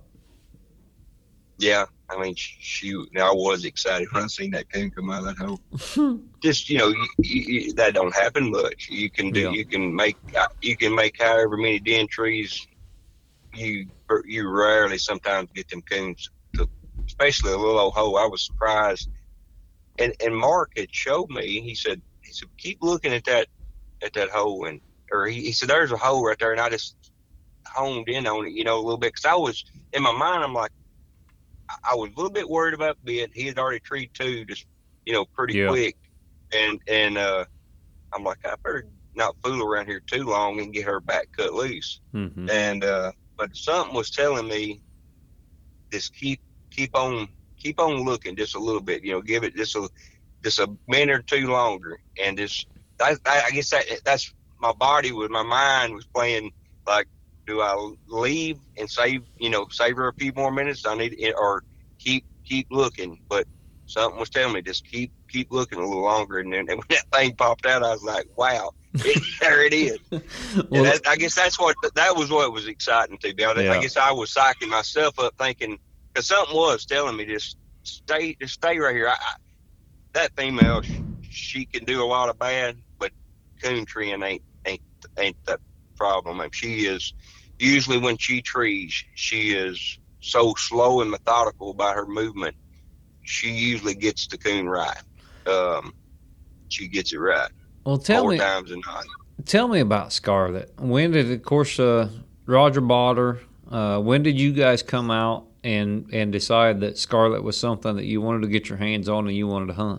Yeah, I mean, she. I was excited when I seen that coon come out of that hole. Just you know, you, you, that don't happen much. You can do. Yeah. You can make. You can make however many den trees. You you rarely sometimes get them coons, to, especially a little old hole. I was surprised, and and Mark had showed me. He said he said keep looking at that at that hole, and or he, he said there's a hole right there, and I just honed in on it, you know, a little bit, because I was in my mind. I'm like, I, I was a little bit worried about bit. He had already treed two, just you know, pretty Yeah. quick, and and uh, I'm like, I better not fool around here too long and get her back cut loose. Mm-hmm. And uh, but something was telling me, just keep keep on keep on looking just a little bit, you know, give it just a just a minute or two longer, and just I, I guess that that's my body with my mind was playing like, do I leave and save you know save her a few more minutes? I need it, or keep keep looking, but something was telling me just keep keep looking a little longer, and then and when that thing popped out, I was like, wow. There it is. Well, that, I guess that's what that was what was exciting to me. I, Yeah. I guess I was psyching myself up, thinking because something was telling me just stay, just stay right here. I, I, that female, she, she can do a lot of bad, but coon treeing ain't ain't ain't the problem. I mean, she is usually when she trees, she is so slow and methodical about her movement. She usually gets the coon right. Um, she gets it right. well, tell more me, times than not. tell me about Scarlett. When did, of course, uh, Roger bought her? Uh, when did you guys come out and and decide that Scarlett was something that you wanted to get your hands on and you wanted to hunt?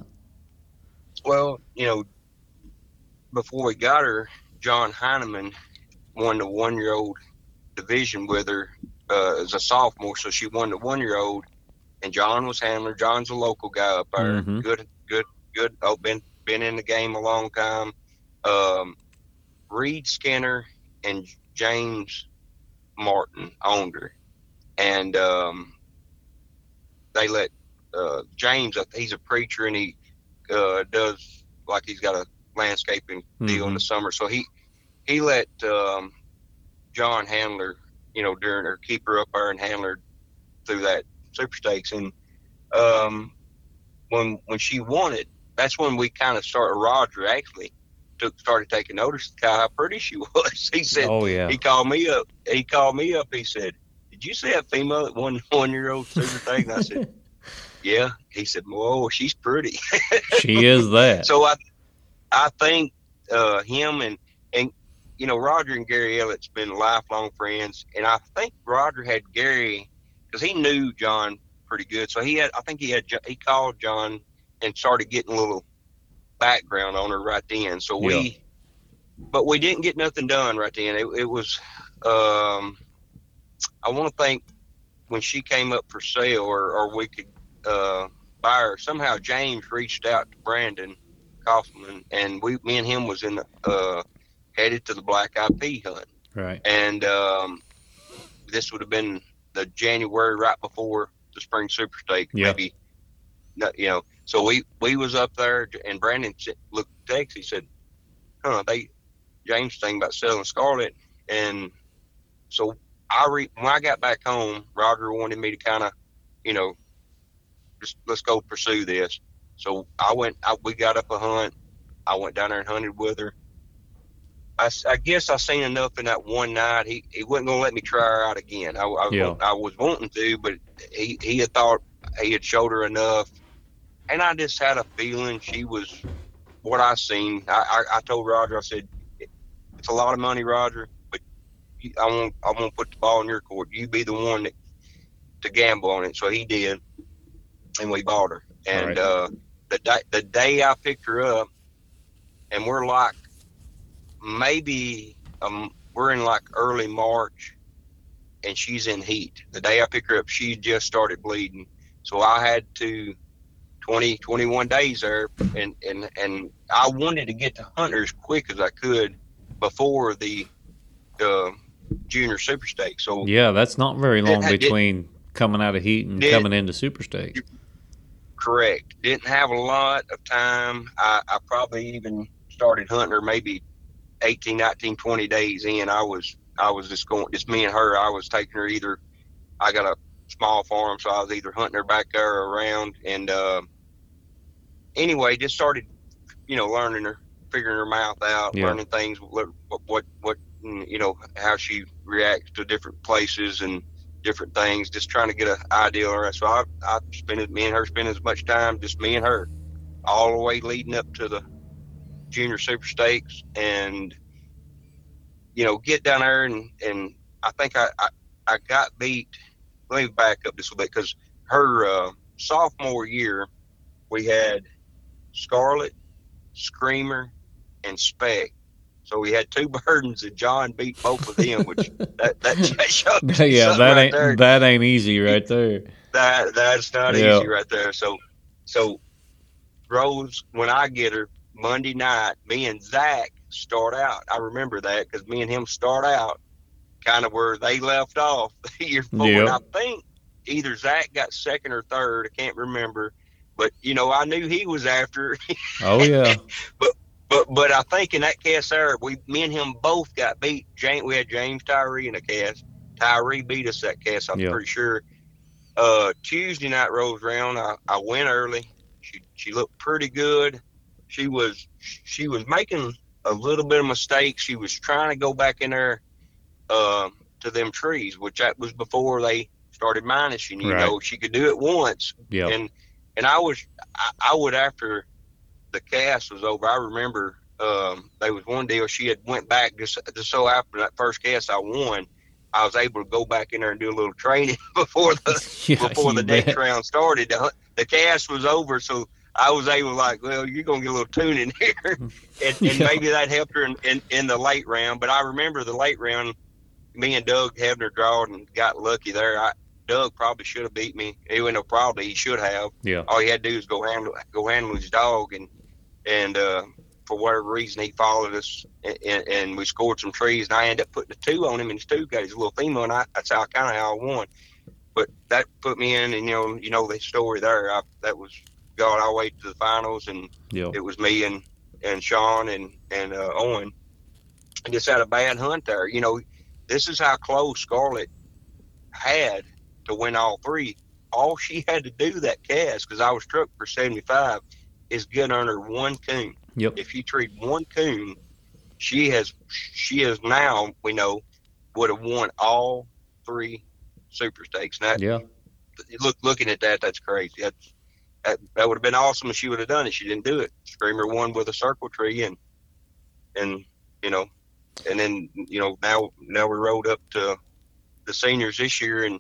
Well, you know, before we got her, John Heineman won the one-year-old division with her uh, as a sophomore, so she won the one-year-old, and John was handler. John's a local guy up there. Mhm. Good, good, good. Oh, been been in the game a long time. Um, Reed Skinner and James Martin owned her, and um, they let uh, James. He's a preacher, and he uh, does like he's got a landscaping deal Mhm. in the summer. So he he let um, John handler, you know, during or keep her up there and handler through that Super Stakes. And um, when when she won it, that's when we kind of started. Roger actually took started taking notice of how pretty she was. He said, Oh, yeah. he called me up. He called me up. He said, "Did you see that female that won one year old Super Stakes?" And I said, "Yeah." He said, "Whoa, she's pretty." She is that. So I, I think uh, him and and you know Roger and Gary Elliott's been lifelong friends, and I think Roger had Gary because he knew John pretty good. So he had, I think he had, he called John and started getting a little background on her right then. So we, Yeah. but we didn't get nothing done right then. It, it was, um, I want to think when she came up for sale or, or we could uh, buy her, somehow James reached out to Brandon Kaufman, and we, me and him was in the uh, headed to the Black Eyed Pea hunt. Right. And um, this would have been the January right before the spring super stake, yeah. maybe. You know, so we we was up there, and Brandon looked at Tex. He said, "Huh, they James thinking about selling Scarlet." And so I re, when I got back home, Roger wanted me to kind of, you know, just let's go pursue this. So I went. I, we got up a hunt. I went down there and hunted with her. I, I guess I seen enough in that one night. He he wasn't gonna let me try her out again. I, I, yeah. I was wanting to, but he he had thought he had showed her enough. And I just had a feeling she was what I seen. I, I, I told Roger, I said, it's a lot of money, Roger, but you, I won't I won't put the ball in your court. You be the one that to gamble on it. So he did, and we bought her. And right. uh, the day the day I picked her up, and we're like maybe um we're in like early March, and she's in heat. The day I picked her up, she just started bleeding. So I had to. twenty, twenty-one days there, and, and, and I wanted to get to Hunter as quick as I could before the uh, junior super stake. So yeah, that's not very long it, between it, coming out of heat and it, coming into super stakes. Correct. Didn't have a lot of time. I, I probably even started hunting her maybe eighteen, nineteen, twenty days in. I was I was just going, just me and her. I was taking her either. I got a small farm, so I was either hunting her back there or around, and. Uh, Anyway, just started, you know, learning her, figuring her mouth out, yeah. learning things, what, what, what, you know, how she reacts to different places and different things, just trying to get an idea of her. So I, I spent, me and her spent as much time, just me and her, all the way leading up to the junior super stakes, and, you know, get down there, and, and I think I, I, I got beat. Let me back up just a bit, because her uh, sophomore year, we had Scarlet, Screamer, and Speck. So we had two burdens, and John beat both of them, which that that shows yeah, that right ain't there. that ain't easy right there. That that's not yeah. easy right there. So so Rose, when I get her Monday night, me and Zach start out. I remember that because me and him start out kind of where they left off the year before. Yep. And I think either Zach got second or third. I can't remember. But, you know, I knew he was after. Oh, yeah. but but but I think in that cast there, we me and him both got beat. James, we had James Tyree in the cast. Tyree beat us that cast, I'm yeah. pretty sure. Uh, Tuesday night rolls around. I, I went early. She she looked pretty good. She was she was making a little bit of mistakes. She was trying to go back in there uh, to them trees, which that was before they started minishing. You right. know, she could do it once. Yeah. And And I was, I, I would after the cast was over. I remember um, there was one deal she had went back just, just so after that first cast I won, I was able to go back in there and do a little training before the yeah, before the bet. next round started. The, the cast was over, so I was able to like, well, you're gonna get a little tune in here, and, and yeah. maybe that helped her in, in, in the late round. But I remember the late round, me and Doug having her drawn and got lucky there. I, Doug probably should have beat me. Even though probably he should have. Yeah. All he had to do was go handle go handle his dog, and and uh, for whatever reason he followed us, and, and, and we scored some trees, and I ended up putting a two on him, and his two got his little female, and I, that's how kind of how I won. But that put me in, and you know you know the story there. I, that was God. I waited to the finals, and yeah. it was me and and Sean and and uh, Owen. I just had a bad hunt there. You know, this is how close Scarlet had to win all three. All she had to do that cast, because I was struck for seventy-five, is get under one coon. Yep. If you treat one coon, she has she has now, we know, would have won all three super stakes. And that, yeah. Look, looking at that, that's crazy. That's, that that would have been awesome if she would have done it. She didn't do it. Screamer won with a circle tree, and and you know, and then you know now now we rolled up to the seniors this year, and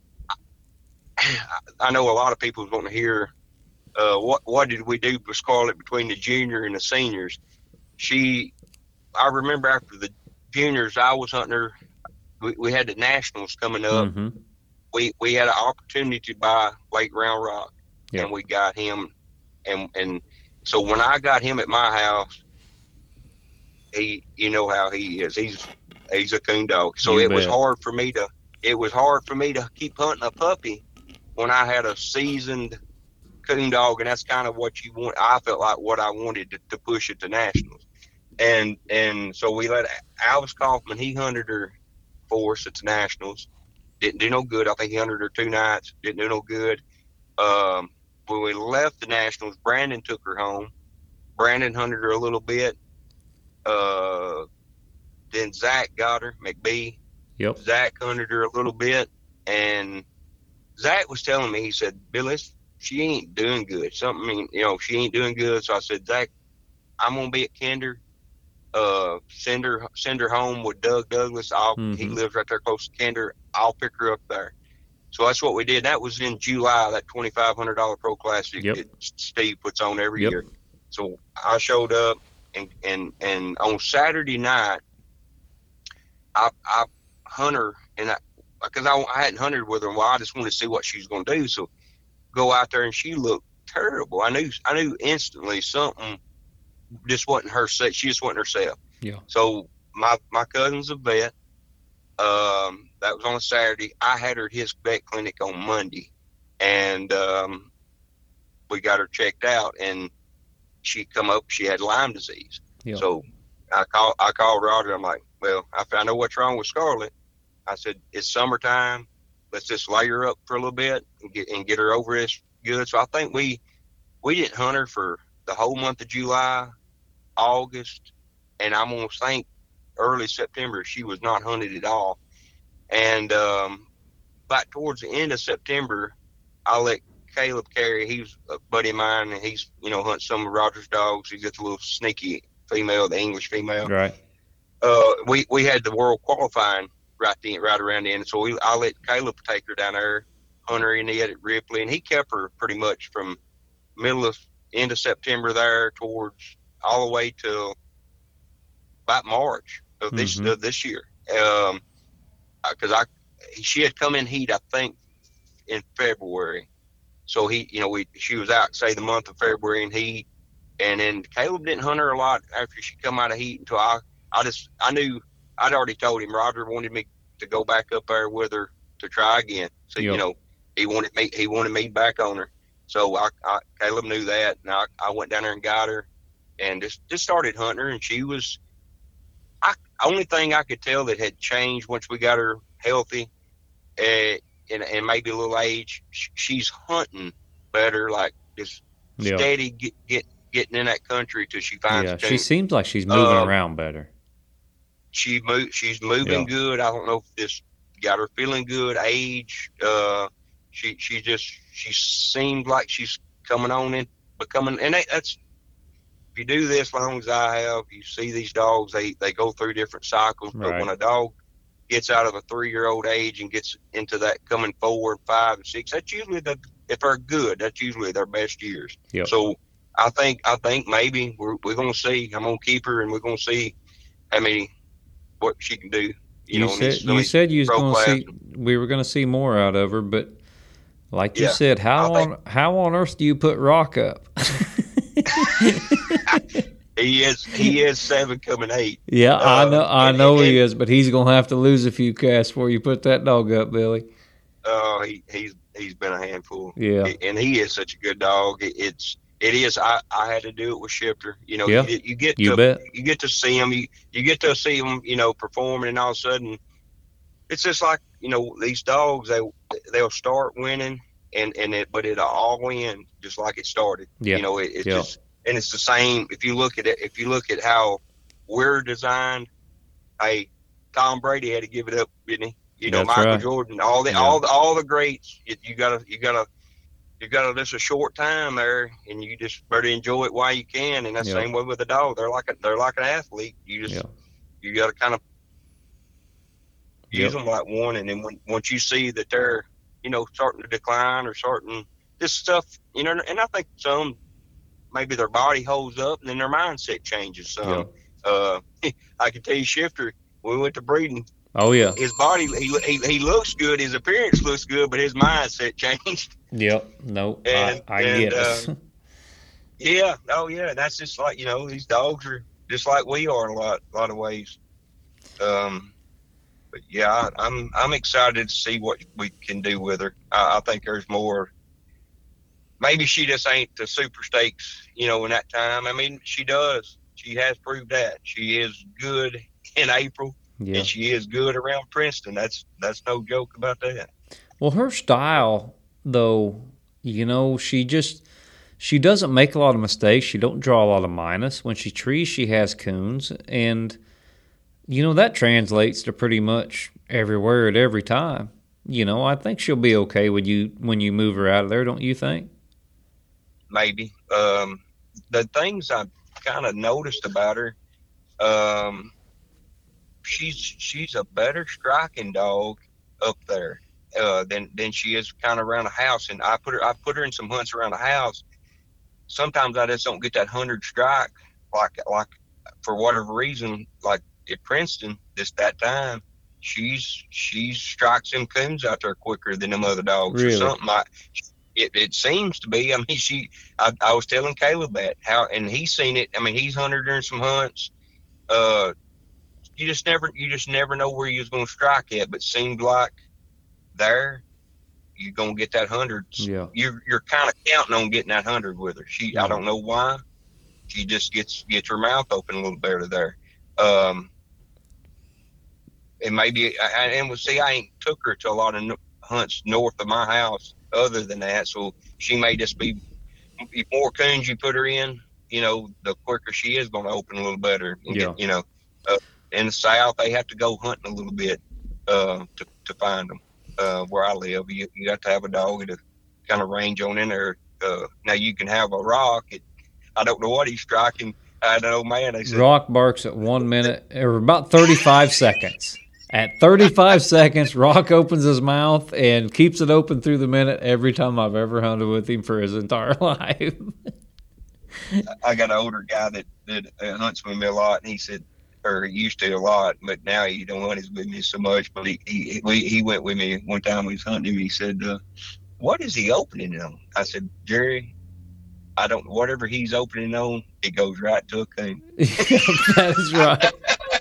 I know a lot of people want to hear uh, what what did we do for Scarlet between the junior and the seniors. She, I remember after the juniors, I was hunting her. We, we had the nationals coming up. Mm-hmm. We we had an opportunity to buy Lake Round Rock, yeah. and we got him. And and so when I got him at my house, he, you know how he is. He's he's a coon dog. So You it was bet. hard for me to it was hard for me to keep hunting a puppy when I had a seasoned coon dog, and that's kind of what you want. I felt like what I wanted to, to push at the nationals, and and so we let Alvis Kaufman. He hunted her for us at the nationals. Didn't do no good. I think he hunted her two nights. Didn't do no good. Um, when we left the nationals, Brandon took her home. Brandon hunted her a little bit. Uh, then Zach got her, McBee. Yep. Zach hunted her a little bit, and Zach was telling me, he said, Billy, she ain't doing good. Something, you know, she ain't doing good. So I said, Zach, I'm gonna be at Kinder. Uh, send her, send her home with Doug Douglas. I'll, Mhm. he lives right there close to Kinder. I'll pick her up there. So that's what we did. That was in July, that twenty-five hundred dollars Pro Classic Yep. that Steve puts on every Yep. year. So I showed up, and, and, and on Saturday night, I, I hunt her, and I, because I, I hadn't hunted with her in a while, I just wanted to see what she was going to do. So go out there, and she looked terrible. I knew, I knew instantly something just wasn't her. She just wasn't herself. Yeah. So my my cousin's a vet. Um, that was on a Saturday. I had her at his vet clinic on Monday, and um, we got her checked out, and she come up. She had Lyme disease. Yeah. So I called. I called Roger. I'm like, well, I, I know what's wrong with Scarlett. I said, it's summertime. Let's just lay her up for a little bit and get and get her over this good. So I think we we didn't hunt her for the whole month of July, August, and I'm gonna think early September she was not hunted at all. And um, back towards the end of September, I let Caleb carry. He's a buddy of mine, and he's you know hunts some of Roger's dogs. He's got a little sneaky female, the English female. Right. Uh, we we had the world qualifying right then, right around the end. So we, I let Caleb take her down there, hunt her in the at Ripley, and he kept her pretty much from middle of end of September there towards all the way till about March of this Mhm. of this year. Um, because I she had come in heat, I think, in February. So he, you know, we she was out say the month of February in heat, and then Caleb didn't hunt her a lot after she come out of heat until I I just I knew I'd already told him Roger wanted me to go back up there with her to try again. So Yep. you know he wanted me he wanted me back on her. So I, I Caleb knew that, and I, I went down there and got her, and just just started hunting her, and she was. I only thing I could tell that had changed once we got her healthy, uh, and, and maybe a little age. sh- She's hunting better, like just Yeah. steady get, get getting in that country till she finds. Yeah. a She coon. seems like she's moving Um, around better. She move, she's moving Yeah. good. I don't know if this got her feeling good. Age, uh, she she just she seemed like she's coming on in, becoming, and that, that's if you do this long as I have, you see these dogs, they they go through different cycles. But Right. when a dog gets out of a three year old age and gets into that coming four and five and six, that's usually the if they're good, that's usually their best years. Yep. So I think I think maybe we're we're gonna see. I'm gonna keep her, and we're gonna see how many what she can do. You, You, know, in said these- you these said you was pro going to class. see we were going to see more out of her, but like you Yeah, said, how I on how on earth do you put Rock up? He is he is seven coming eight. Yeah, I Uh, know I and- know and- he is, but he's going to have to lose a few casts before you put that dog up, Billy. Uh, he he's he's been a handful. Yeah. and he is such a good dog. It, it's it is. I, I had to do it with Shifter. You know, Yeah, you, you get you to bet. you get to see him. You you get to see him. You know, performing, and all of a sudden, it's just like you know these dogs. They they'll start winning, and and it but it'll all end just like it started. Yeah. You know, it, it's Yeah. just and it's the same. If you look at it, if you look at how we're designed, hey, Tom Brady had to give it up, didn't he? You know, That's Michael right. Jordan, all the Yeah. all the all the greats. You, you gotta you gotta you gotta just a short time there, and you just better enjoy it while you can. And that's Yeah. the same way with the dog. They're like a, they're like an athlete. You just Yeah. you gotta kind of use Yep. them like one, and then when, once you see that they're you know starting to decline or starting this stuff, you know, and I think some maybe their body holds up, and then their mindset changes some. Uh, I can tell you, Shifter, when we went to breeding, Oh yeah. his body he, he he looks good, his appearance looks good, but his mindset changed. Yep. Nope. And- I, I and, get it. uh, Yeah, oh yeah, that's just like you know these dogs are just like we are in a lot, lot of ways. Um, but yeah, I, I'm I'm excited to see what we can do with her. I, I think there's more. Maybe she just ain't the super stakes, you know, in that time. I mean, she does. She has proved that she is good in April, Yeah. and she is good around Princeton. That's that's no joke about that. Well, her style, though, you know, she just she doesn't make a lot of mistakes. She don't draw a lot of minus. When she trees, she has coons, and you know that translates to pretty much everywhere at every time. You know, I think she'll be okay when you when you move her out of there. Don't you think? Maybe. Um, the things I've kind of noticed about her, um, she's she's a better striking dog up there uh, than than she is kind of around the house. And I put her I put her in some hunts around the house. Sometimes I just don't get that hundred strike like like for whatever reason. Like at Princeton, this that time, she's she strikes them coons out there quicker than them other dogs Really? or something. I, It, it seems to be. I mean, she. I, I was telling Caleb that how, and he's seen it. I mean, he's hunted during some hunts. Uh, you just never, you just never know where you're going to strike at. But seemed like there, you're going to get that hundred. Yeah. You're you're kind of counting on getting that hundred with her. She. Yeah. I don't know why. She just gets gets her mouth open a little better there. Um, and maybe, I, and we'll see. I ain't took her to a lot of hunts north of my house. Other than that, so she may just be the more coons you put her in, you know, the quicker she is going to open a little better. And Yeah. get, you know, uh, in the South, they have to go hunting a little bit uh, to to find them. Uh, where I live, you you got to have a dog to kind of range on in there. Uh, now you can have a Rock. It, I don't know what he's striking. I don't know, man. They said, Rock barks at one minute or about thirty-five seconds. At thirty-five seconds, Rock opens his mouth and keeps it open through the minute every time I've ever hunted with him for his entire life. I got an older guy that, that uh, hunts with me a lot, and he said, or he used to a lot, but now he don't hunt with me so much. But he he, we, he went with me one time we was hunting him. He said, uh, what is he opening on? I said, Jerry, I don't, whatever he's opening on, it goes right to a coon. That is right.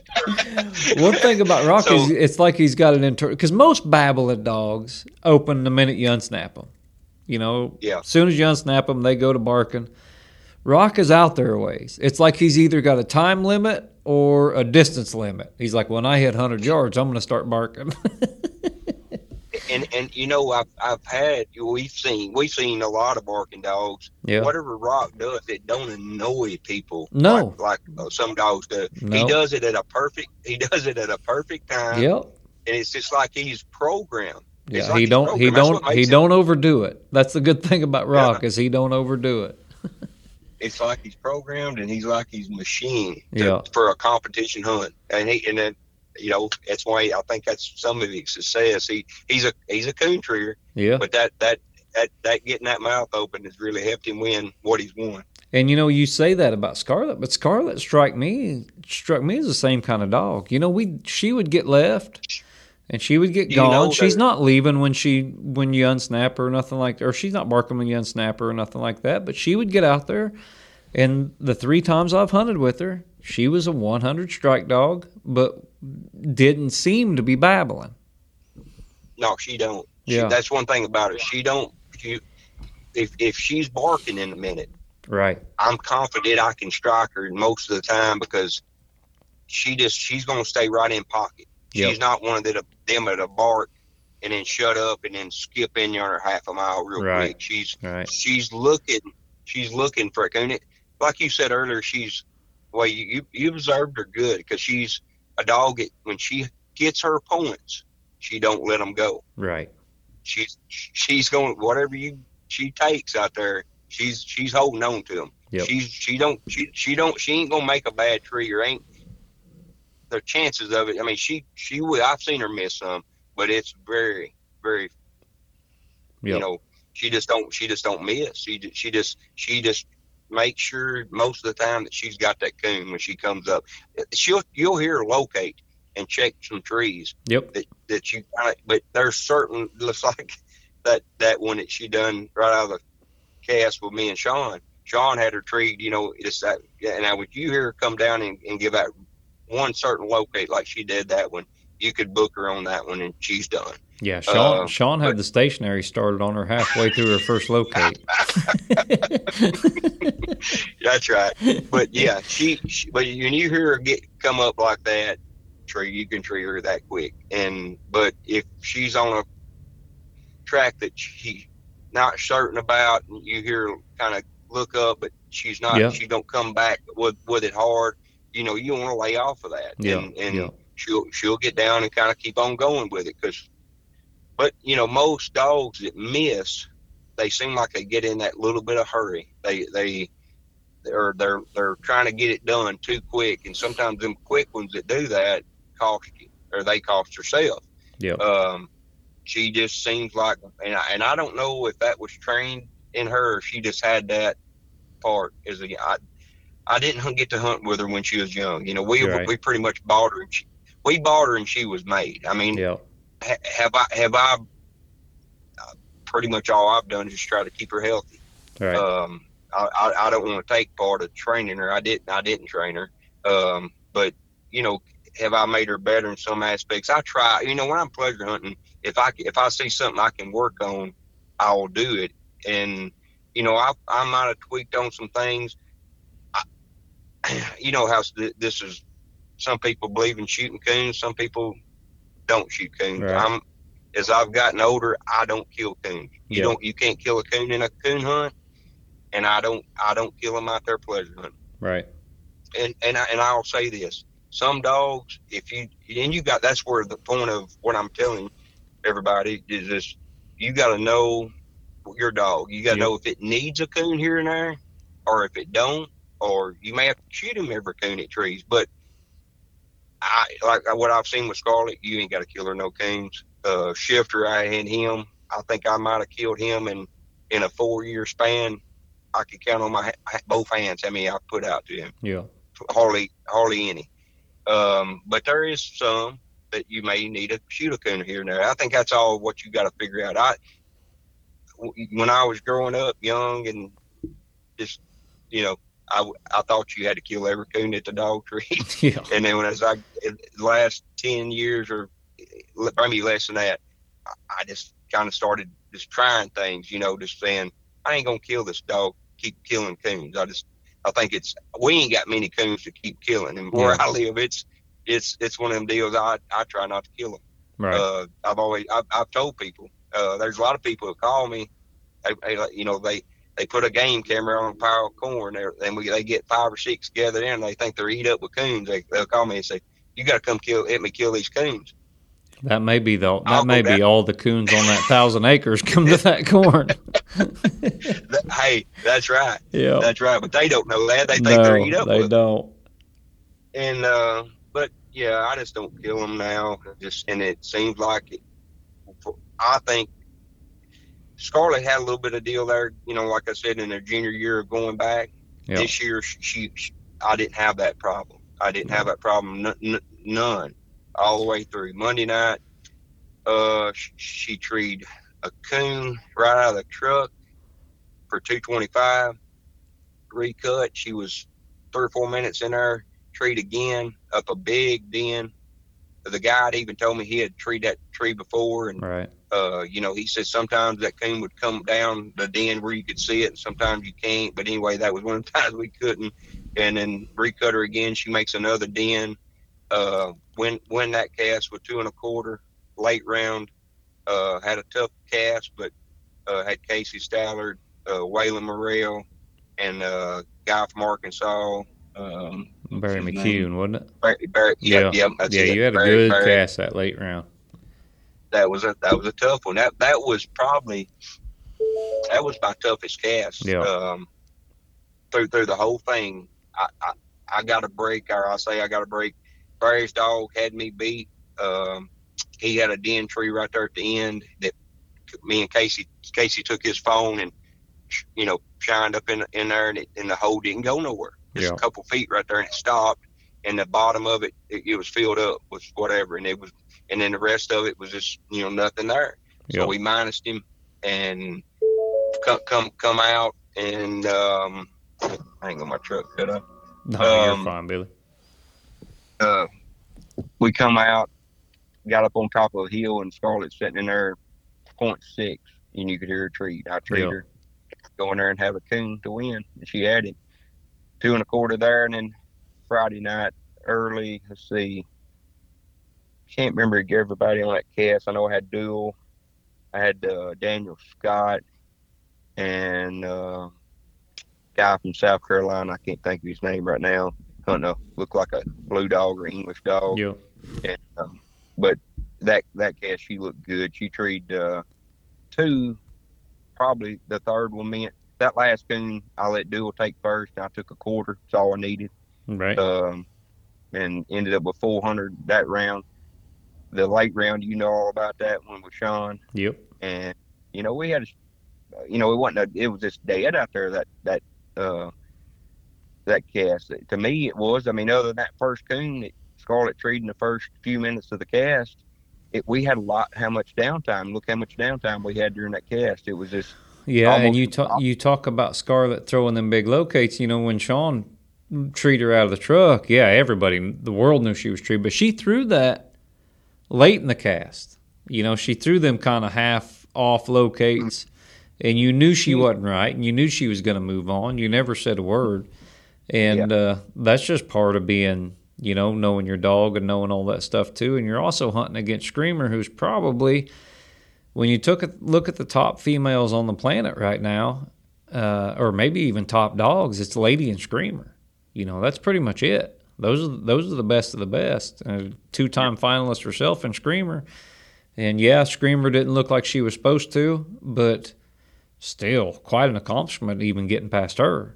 One thing about Rock So- is it's like he's got an internal, because most babbling dogs open the minute you unsnap them. You know, Yeah. as soon as you unsnap them, they go to barking. Rock is out there a ways. It's like he's either got a time limit or a distance limit. He's like, when I hit one hundred yards, I'm going to start barking. And and you know, I've I've had we've seen we've seen a lot of barking dogs. Yeah. Whatever Rock does, it don't annoy people. No. like, like uh, some dogs do. No. He does it at a perfect. He does it at a perfect time. Yep. And it's just like he's programmed. It's Yeah, like he he's don't he programmed. That's don't what he makes him- don't overdo it. That's the good thing about Rock is he don't overdo it. It's like he's programmed, and he's like he's machined to, Yeah. for a competition hunt. And he and then you know that's why I think that's some of his success. He he's a he's a coon treer, Yeah. but that that that that getting that mouth open has really helped him win what he's won. And you know, you say that about Scarlet, but Scarlet struck me struck me as the same kind of dog. You know, we she would get left and she would get You gone. know She's that- not leaving when she when you unsnap her or nothing like that, or she's not barking when you unsnap her or nothing like that. But she would get out there, and the three times I've hunted with her, she was a one hundred strike dog, but didn't seem to be babbling. No, she don't. She, Yeah. That's one thing about her. She don't. She, if if she's barking in a minute, Right. I'm confident I can strike her most of the time because she just she's gonna stay right in pocket. She's Yep. not one of the, them that bark and then shut up and then skip in yonder half a mile real Right. quick. She's Right. she's looking she's looking for it. And it, like you said earlier, she's well you you, you observed her good because she's a dog that when she gets her points, she don't let them go. Right. She's she's going whatever you she takes out there. She's she's holding on to them. Yep. She's she don't she she don't she ain't gonna make a bad tree or ain't the chances of it. I mean she she will. I've seen her miss some, but it's very very you Yep. know she just don't she just don't miss. She ju- she just she just makes sure most of the time that she's got that coon when she comes up. She'll you'll hear her locate and check some trees Yep. that that you kinda, but there's certain looks like that that one that she done right out of the cast with me and Sean. Sean had her treed, you know, it's that. And now, would you hear her come down and, and give out one certain locate like she did that one, you could book her on that one, and she's done. Yeah, Sean. Uh, Sean had but, the stationary started on her halfway through her first locate. That's right. But yeah, she, she. But when you hear her get come up like that, tree, you can tree her that quick. And but if she's on a track that she's not certain about, and you hear her kind of look up, but she's not. Yeah. She don't come back with with it hard. You know, you want to lay off of that. Yeah. And, and yeah. she'll she'll get down and kind of keep on going with it. Because, but you know, most dogs that miss, they seem like they get in that little bit of hurry. They they they're they're they're trying to get it done too quick, and sometimes them quick ones that do that cost you, or they cost herself. Yeah. Um, she just seems like, and I, and I don't know if that was trained in her, or she just had that part. As a, I, I didn't get to hunt with her when she was young. You know, we Right. we pretty much bought her, and she, we bought her, and she was made. I mean, Yeah. ha, have I have I uh, pretty much all I've done is just try to keep her healthy. Right. Um, I, I, I don't want to take part of training her. I didn't I didn't train her. Um, but you know, have I made her better in some aspects? I try. You know, when I'm pleasure hunting, if I if I see something I can work on, I will do it. And you know, I I might have tweaked on some things. I, you know how this is. Some people believe in shooting coons. Some people don't shoot coons. Right. I'm as I've gotten older, I don't kill coons. You Yeah. don't. You can't kill a coon in a coon hunt, and I don't. I don't kill them out there pleasure hunting. Right. And and I, and I'll say this: some dogs, if you and you got that's where the point of what I'm telling everybody is this: you got to know your dog. You got to Yep. know if it needs a coon here and there, or if it don't, or you may have to shoot him every coon it trees. But I like what I've seen with Scarlet, you ain't got to kill her no coons. Uh, Shifter, I had him. I think I might have killed him in in a four year span. I could count on my both hands how many I put out to him. Yeah. Hardly, hardly any. Um, but there is some that you may need to shoot a coon here and there. I think that's all what you got to figure out. I, when I was growing up young and just, you know, I, I thought you had to kill every coon at the dog tree. Yeah. And then when as I, the last ten years or maybe less than that, I just kind of started just trying things, you know, just saying, I ain't going to kill this dog, keep killing coons. I just, I think it's, we ain't got many coons to keep killing. And where Yeah. I live, it's, it's, it's one of them deals. I, I try not to kill them. Right. Uh, I've always, I've, I've told people, uh, there's a lot of people that call me, they, they, you know, they, they put a game camera on a pile of corn there, and we, they get five or six gathered in, and they think they're eat up with coons. They, they'll call me and say, you got to come kill, let me kill these coons. That may be the that I'll may go be back. all the coons on that thousand acres come to that corn. That- hey, that's right. Yeah. That's right. But they don't know that. They think no, they're eat up they with. don't. And, uh, but yeah, I just don't kill them now. Just, and it seems like it, I think Scarlett had a little bit of deal there, you know, like I said, in her junior year of going back. Yeah. This year, she, she, I didn't have that problem. I didn't have that problem, n- n- none, all the way through. Monday night, uh, she, she treed a coon right out of the truck for two twenty-five, recut. She was three or four minutes in there, treed again up a big den. The guy had even told me he had treed that tree before, and Right. uh, you know, he said sometimes that coon would come down the den where you could see it, and sometimes you can't. But anyway, that was one of the times we couldn't. And then recut her again. She makes another den. Uh, win win that cast with two and a quarter. Late round. Uh, had a tough cast, but uh, had Casey Stallard, uh, Waylon Morrell, and uh, guy from Arkansas. Um, Barry what's his McCune, name? wasn't it? Barry, Barry, yeah, Yeah. yeah, that's yeah, it. you had a Barry- good Barry. cast that late round. That was a that was a tough one. That that was probably that was my toughest cast. Yeah. Um, through through the whole thing, I, I I got a break, or I say I got a break. Barry's dog had me beat. Um, he had a den tree right there at the end that me and Casey Casey took his phone and you know shined up in in there, and, it, and the hole didn't go nowhere. Just Yeah. a couple feet right there, and it stopped. And the bottom of it, it, it was filled up with whatever, and it was, and then the rest of it was just you know nothing there. So Yeah. we minused him and come come come out, and um, I ain't got my truck cut up. No, Um, you're fine, Billy. Uh, we come out, got up on top of a hill, and Scarlett's sitting in there, point six, and you could hear her treat. I treat Yeah. her, go in there and have a coon to win, and she had it. Two and a quarter there, and then Friday night early, let's see, can't remember everybody on that cast. I know I had Duel, I had uh, Daniel Scott, and uh, guy from South Carolina. I can't think of his name right now. I don't know. Looked like a blue dog or English dog. Yeah. And, um, but that that cast, she looked good. She treated uh, two, probably the third one meant that last coon I let Duel take first, and I took a quarter. That's all I needed. Right. Um, and ended up with four hundred that round. The late round, you know all about that one with Sean. Yep. And you know we had, you know, it wasn't. A, it was just dead out there. That that uh, that cast. To me, it was. I mean, other than that first coon that Scarlett treated in the first few minutes of the cast, it we had a lot. How much downtime? Look how much downtime we had during that cast. It was just. Yeah, and almost you talk you talk about Scarlett throwing them big locates. You know, when Sean treated her out of the truck, yeah, everybody, the world knew she was treated, but she threw that late in the cast. You know, she threw them kind of half off locates, and you knew she wasn't right, and you knew she was going to move on. You never said a word, and Yeah. uh, that's just part of being, you know, knowing your dog and knowing all that stuff too. And you're also hunting against Screamer, who's probably, when you took a look at the top females on the planet right now, uh, or maybe even top dogs, it's Lady and Screamer. You know, that's pretty much it. Those are those are the best of the best. Uh, two-time finalist herself in Screamer. And yeah, Screamer didn't look like she was supposed to, but still quite an accomplishment even getting past her.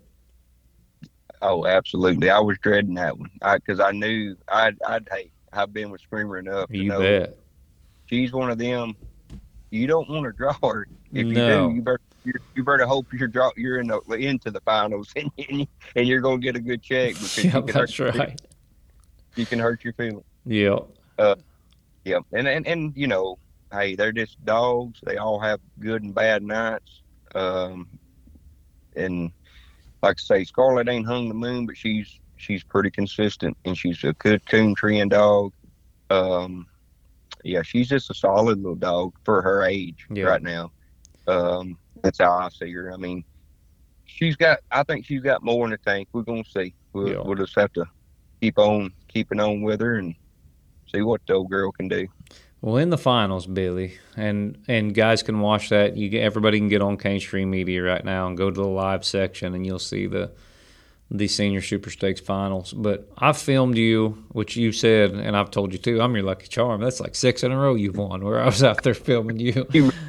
Oh, absolutely. I was dreading that one because I, I knew I'd I'd hate. I've been with Screamer enough to You know bet. she's one of them. You don't want to draw her. If No. you do, you better you, you better hope you're draw you're in the, into the finals and you, and you're gonna get a good check because Yeah, you can that's hurt right. you can hurt your feelings. Yeah. Yeah, and, and and you know, hey, they're just dogs. They all have good and bad nights. Um, and like I say, Scarlett ain't hung the moon, but she's she's pretty consistent, and she's a good coon treeing dog. Um, yeah, she's just a solid little dog for her age Yeah. right now. Um, that's how I see her. I mean, she's got. I think she's got more in the tank. We're gonna see. We'll, Yeah. we'll just have to keep on keeping on with her and see what the old girl can do. Well, in the finals, Billy, and and guys can watch that. You get, everybody can get on Cane Stream Media right now and go to the live section, and you'll see the the Senior Super Stakes finals. But I've filmed you, which you said, and I've told you too. I'm your lucky charm. That's like six in a row you've won. Where I was out there filming you.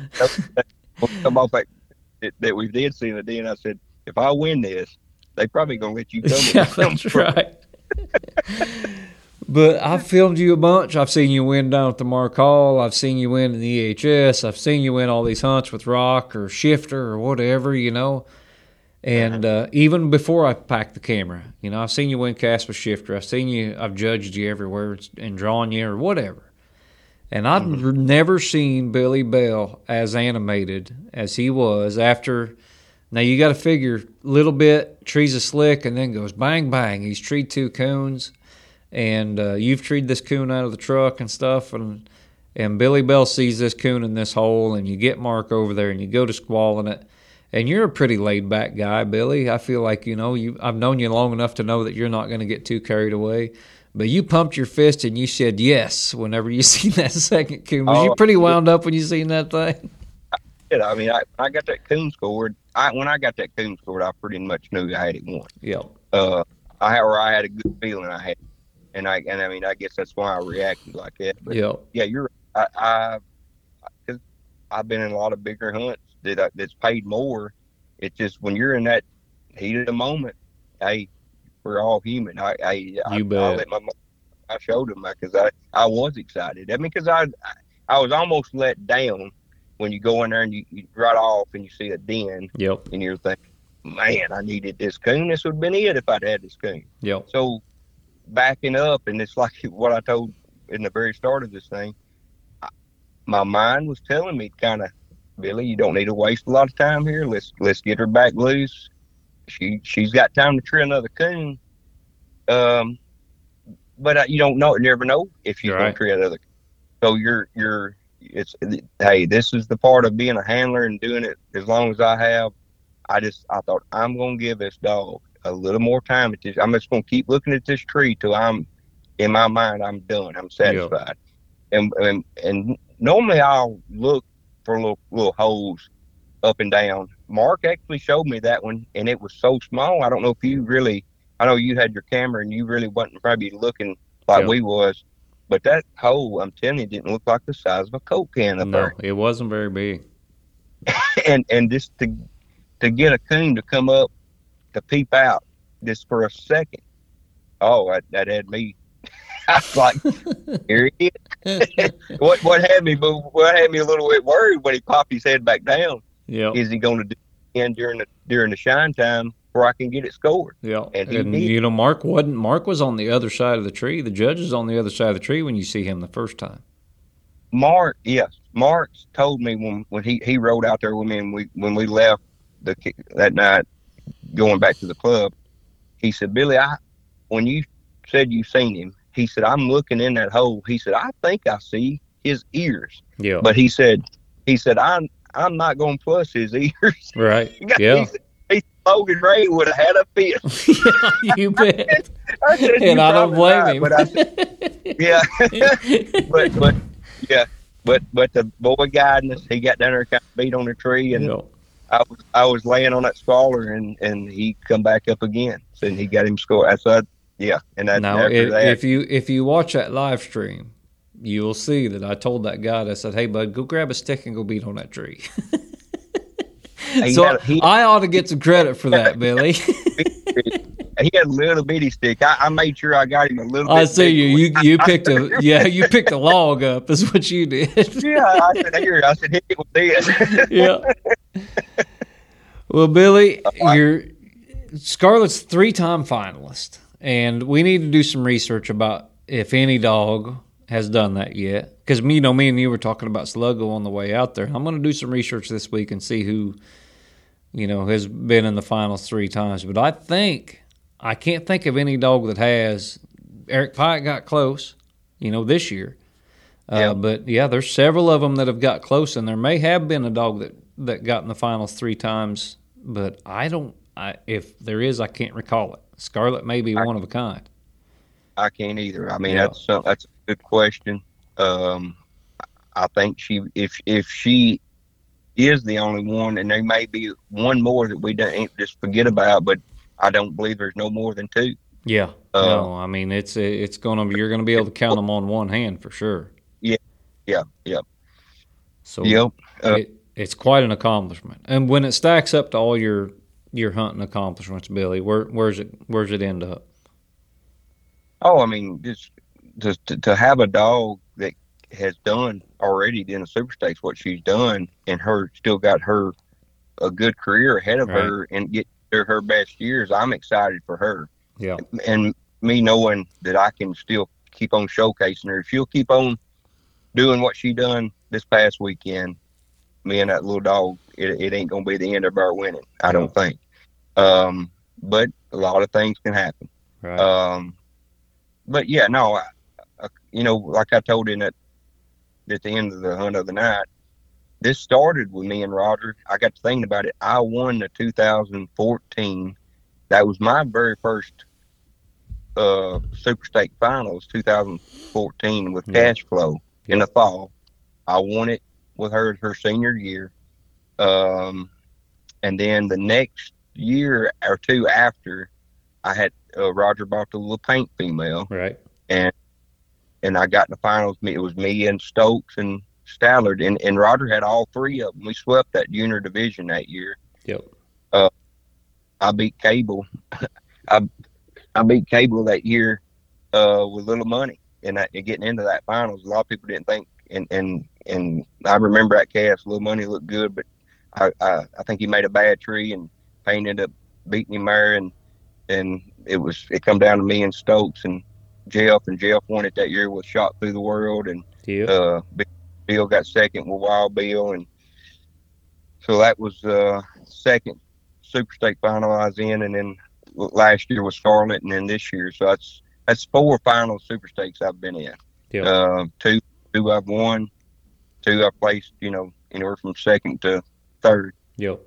Come off that, that we did see the D, and I said, if I win this, they probably gonna let you come. Yeah, that's right. But I've filmed you a bunch. I've seen you win down at the Mark Hall. I've seen you win in the E H S. I've seen you win all these hunts with Rock or Shifter or whatever, you know. And uh, even before I packed the camera, you know, I've seen you win cast with Shifter. I've seen you, I've judged you everywhere and drawn you or whatever. And I've mm-hmm. never seen Billy Bell as animated as he was after. Now, you got to figure a little bit, trees a slick, and then goes bang, bang. He's treed two coons. And uh, you've treed this coon out of the truck and stuff, and and Billy Bell sees this coon in this hole, and you get Mark over there, and you go to squalling it, and you're a pretty laid-back guy, Billy. I feel like, you know, you I've known you long enough to know that you're not going to get too carried away, but you pumped your fist and you said yes whenever you seen that second coon. Was oh, you pretty wound up when you seen that thing? Yeah, I mean, I, I got that coon scored. I when I got that coon scored, I pretty much knew I had it won. Yeah. Uh, I or I had a good feeling I had. And I and I mean I guess that's why I reacted like that. But yeah, yeah, you're. I, I cause I've been in a lot of bigger hunts that I, that's paid more. It's just when you're in that heat of the moment, hey, we're all human. I I you I, bet. I let my I showed them because I I was excited. I mean, because I I was almost let down when you go in there and you, you right off and you see a den. Yep. And you're thinking, man, I needed this coon. This would have been it if I'd had this coon. Yep. So. Backing up, and it's like what I told in the very start of this thing. I, my mind was telling me, kind of, Billy, you don't need to waste a lot of time here. Let's let's get her back loose, she she's got time to tree another coon. Um, but uh, you don't know, never know if she's Right. going to tree another. So you're you're it's hey, this is the part of being a handler and doing it as long as I have. I just I thought I'm going to give this dog a little more time at this. I'm just going to keep looking at this tree till I'm in my mind I'm done. I'm satisfied. And and and normally I'll look for little little holes up and down. Mark actually showed me that one, and it was so small. I don't know if you really. I know you had your camera, and you really wasn't probably looking like Yeah. we was. But that hole, I'm telling you, didn't look like the size of a Coke can up No, there. it wasn't very big. And and just to to get a coon to come up to peep out just for a second, oh, that, that had me. I was like, here he is. what what had me what had me a little bit worried when he popped his head back down. Yep. Is he going to do it again during the during the shine time where I can get it scored? Yeah, And and, he did. you know, Mark wasn't. Mark was on the other side of the tree. The judge is on the other side of the tree when you see him the first time. Mark, yes, Mark told me when, when he, he rode out there with me and we when we left the that night going back to the club, he said, Billy, I when you said you seen him, he said, I'm looking in that hole. He said, I think I see his ears, Yeah, but he said he said I'm I'm not going to plus his ears. right. He Yeah, said, he said, Logan Ray would have had a fit. yeah, you bet. I said, And "You I don't probably blame right," him. But I said, yeah, but but yeah, but but the boy guiding us, he got down there, kind of beat on the tree, and Yeah. I was I was laying on that scholar, and and he come back up again, so he got him scored. I said, yeah, and that, Now, after if, that, if you if you watch that live stream, you will see that I told that guy that I said, "Hey, bud, go grab a stick and go beat on that tree." he so had, he, I ought to get some credit for that, Billy. he had a little bitty stick. I, I made sure I got him a little. I bit see you. bigger. You you picked a yeah. You picked a log up. Is what you did. Yeah, I said here. I said hit it with this. Yeah. Well, Billy, you're Scarlett's three-time finalist, and we need to do some research about if any dog has done that yet. Because you know, me and you were talking about Sluggo on the way out there. I'm going to do some research this week and see who, you know, has been in the finals three times. But I think I can't think of any dog that has. Eric Pike got close, you know, this year. Uh, Yeah. But yeah, there's several of them that have got close, and there may have been a dog that, that got in the finals three times. But I don't. I, if there is, I can't recall it. Scarlett may be I- one of a kind. I can't either. I mean, Yeah. that's some, that's a good question. Um, I think she, if if she is the only one, and there may be one more that we don't just forget about, but I don't believe there's no more than two. Yeah. Uh, no, I mean it's it's gonna be you're gonna be able to count them on one hand for sure. Yeah, yeah, So yep. Uh, it, it's quite an accomplishment. And when it stacks up to all your your hunting accomplishments, Billy, where where's it where's it end up? Oh, I mean, just just to, to have a dog that has done already in the Super Stakes what she's done, and her still got her a good career ahead of Right. her, and get to her best years. I'm excited for her. Yeah. And me knowing that I can still keep on showcasing her. If she'll keep on doing what she done this past weekend, me and that little dog, it, it ain't gonna be the end of our winning. I don't think. Um, but a lot of things can happen. Right. Um, but yeah, no, I, I, you know, like I told him at at the end of the hunt of the night, this started with me and Roger. I got to thinking about it. I won the two thousand fourteen. That was my very first uh, Super Stake Finals, two thousand fourteen, with Yeah. Cash Flow in the fall. I won it with her her senior year. Um, and then the next year or two after, I had uh, Roger bought the little paint female, right. and and I got in the finals. It was me and Stokes and Stallard, and, and Roger had all three of them. We swept that junior division that year. Yep. I beat Cable. I I beat Cable that year uh, with little money, and, that, and getting into that finals. A lot of people didn't think, and and and I remember that cast. Little money looked good, but I, I I think he made a bad tree, and Payne ended up beating him there, and and it was it come down to me and Stokes and Jeff, and Jeff won it that year with Shot Through the World, and Yep. uh, Bill got second with Wild Bill, and so that was uh, second Super Stake final I was in, and then last year was Scarlet, and then this year. So that's that's four final Super Stakes I've been in. Yep. Uh, two two I've won, two I've placed, you know, anywhere from second to third. Yep.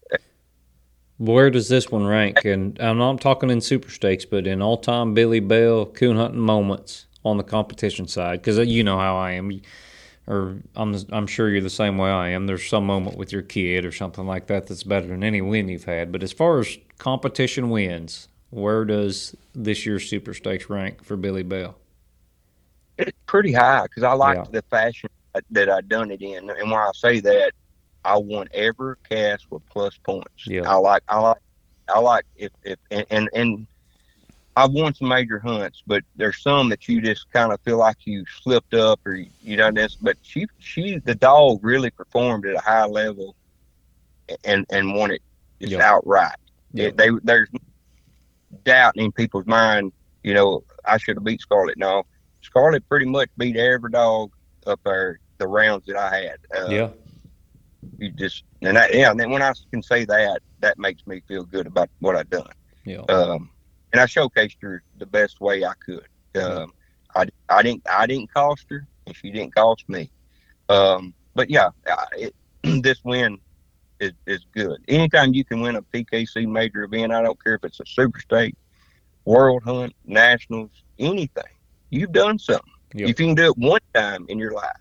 Where does this one rank? And I'm not talking in Super Stakes, but in all-time Billy Bell coon hunting moments on the competition side, because you know how I am, or I'm I'm sure you're the same way I am. There's some moment with your kid or something like that that's better than any win you've had. But as far as competition wins, where does this year's Super Stakes rank for Billy Bell? It's pretty high because I liked Yeah. the fashion that I done it in, and when I say that, I won every cast with plus points. Yeah. I like, I like, I like if if and, and and I've won some major hunts, but there's some that you just kind of feel like you slipped up or you know this. But she she the dog really performed at a high level, and and won it just Yeah. outright. Yeah. It, they there's doubt in people's mind. You know, I should have beat Scarlet. No, Scarlet pretty much beat every dog up there the rounds that I had. Uh, Yeah. You just and I, yeah, and then when I can say that, that makes me feel good about what I've done. Yeah. Um, and I showcased her the best way I could. Um, I, I didn't I didn't cost her, and she didn't cost me. Um, but yeah, I- it, this win is is good. Anytime you can win a P K C major event, I don't care if it's a Super State, World Hunt, Nationals, anything. You've done something. Yep. If you can do it one time in your life,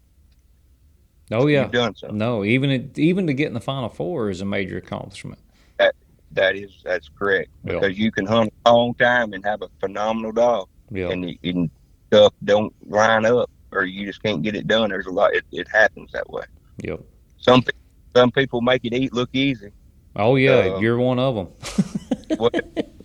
Oh yeah. you've done something. No, even it, even to get in the Final Four is a major accomplishment. That is that's correct Yeah. because you can hunt a long time and have a phenomenal dog, Yeah. and, you- and stuff don't line up or you just can't get it done. There's a lot. It, it happens that way. Yep. Some pe- some people make it eat look easy. Oh yeah, Uh, you're one of them. What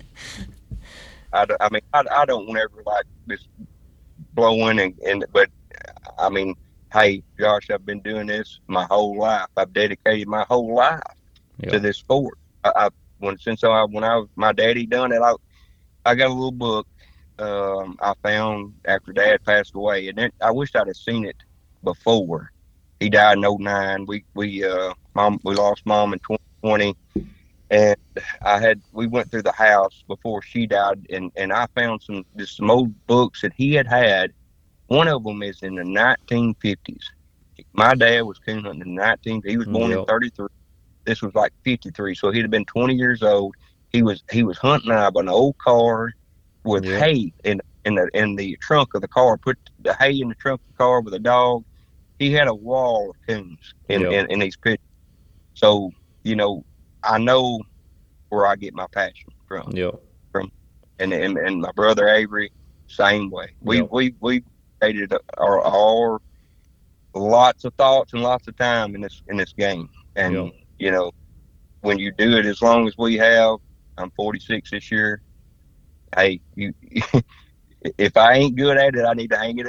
I, don't- I mean, I, I don't ever like this blowing and, and but I mean, hey, Josh, I've been doing this my whole life. I've dedicated my whole life Yeah. to this sport. I, I when since I when I was my daddy done it, I I got a little book um, I found after Dad passed away, and then I wish I'd have seen it before. He died in oh nine. We we uh mom we lost mom in twenty twenty, and I had we went through the house before she died, and and I found some just some old books that he had had. One of them is in the nineteen fifties. My dad was coon hunting in the nineteen. He was born Yep. in thirty-three. This was like fifty-three, so he'd have been twenty years old. He was he was hunting out of an old car with Yeah. hay in in the in the trunk of the car. Put the hay in the trunk of the car with a dog. He had a wall of coons in, Yeah. in, in these pictures. So you know, I know where I get my passion from, Yeah. and and, and my brother Avery, same way. We Yeah. we we dated our, our lots of thoughts and lots of time in this in this game, and Yeah. you know, when you do it as long as we have, I'm forty-six this year. Hey, you, if I ain't good at it, I need to hang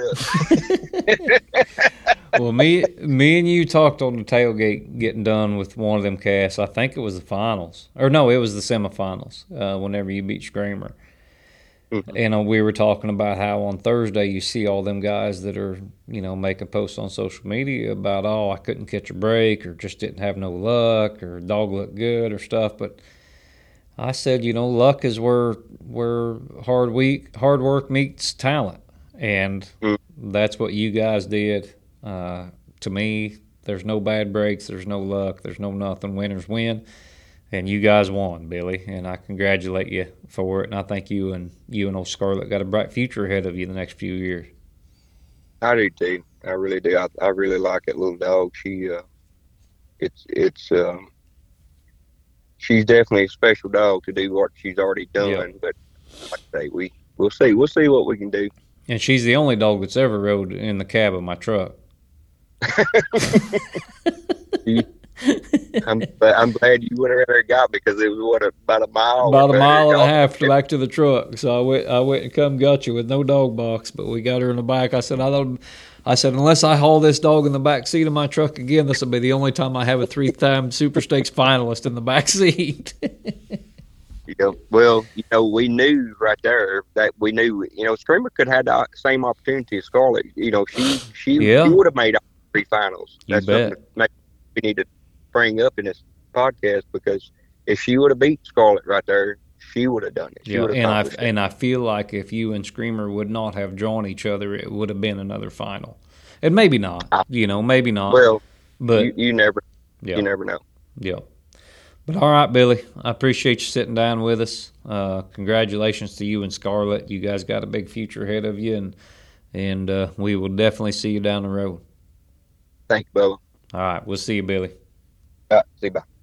it up. Well, me me and you talked on the tailgate getting done with one of them casts. I think it was the finals. Or no, it was the semifinals, uh, whenever you beat Screamer. Mhm. And uh, we were talking about how on Thursday you see all them guys that are, you know, making posts on social media about, oh, I couldn't catch a break or just didn't have no luck or dog looked good or stuff. But I said, you know, luck is where where hard week hard work meets talent, and Mm. that's what you guys did. Uh, to me, there's no bad breaks, there's no luck, there's no nothing. Winners win, and you guys won, Billy, and I congratulate you for it. And I think you and you and old Scarlett got a bright future ahead of you the next few years. I do too. I really do. I, I really like that little dog. She, uh, it's it's um, she's definitely a special dog to do what she's already done. Yeah. But like I say, we we'll see. We'll see what we can do. And she's the only dog that's ever rode in the cab of my truck. I'm I'm glad you went around there and got me because it was what about a mile. About a or mile and a better. half to back to the truck. So I went, I went and come got you with no dog box, but we got her in the back. I said, I don't, I said, unless I haul this dog in the back seat of my truck again, this will be the only time I have a three-time Super Stakes finalist in the back seat. You know, well, you know, we knew right there that we knew, you know, Screamer could have the same opportunity as Scarlett. You know, she she, Yeah. she would have made all three finals. You That's bet. something that we need to bring up in this podcast because if she would have beat Scarlett right there, she would have done it. She Yeah, would have and I accomplished it. and I feel like if you and Screamer would not have drawn each other, it would have been another final. And maybe not, you know, maybe not. Well, but you, you never, yeah, you never know. yeah. But all right, Billy, I appreciate you sitting down with us. Uh, congratulations to you and Scarlett. You guys got a big future ahead of you, and and uh, we will definitely see you down the road. Thank you, Bubba. All right, we'll see you, Billy. All right, see you. Bye.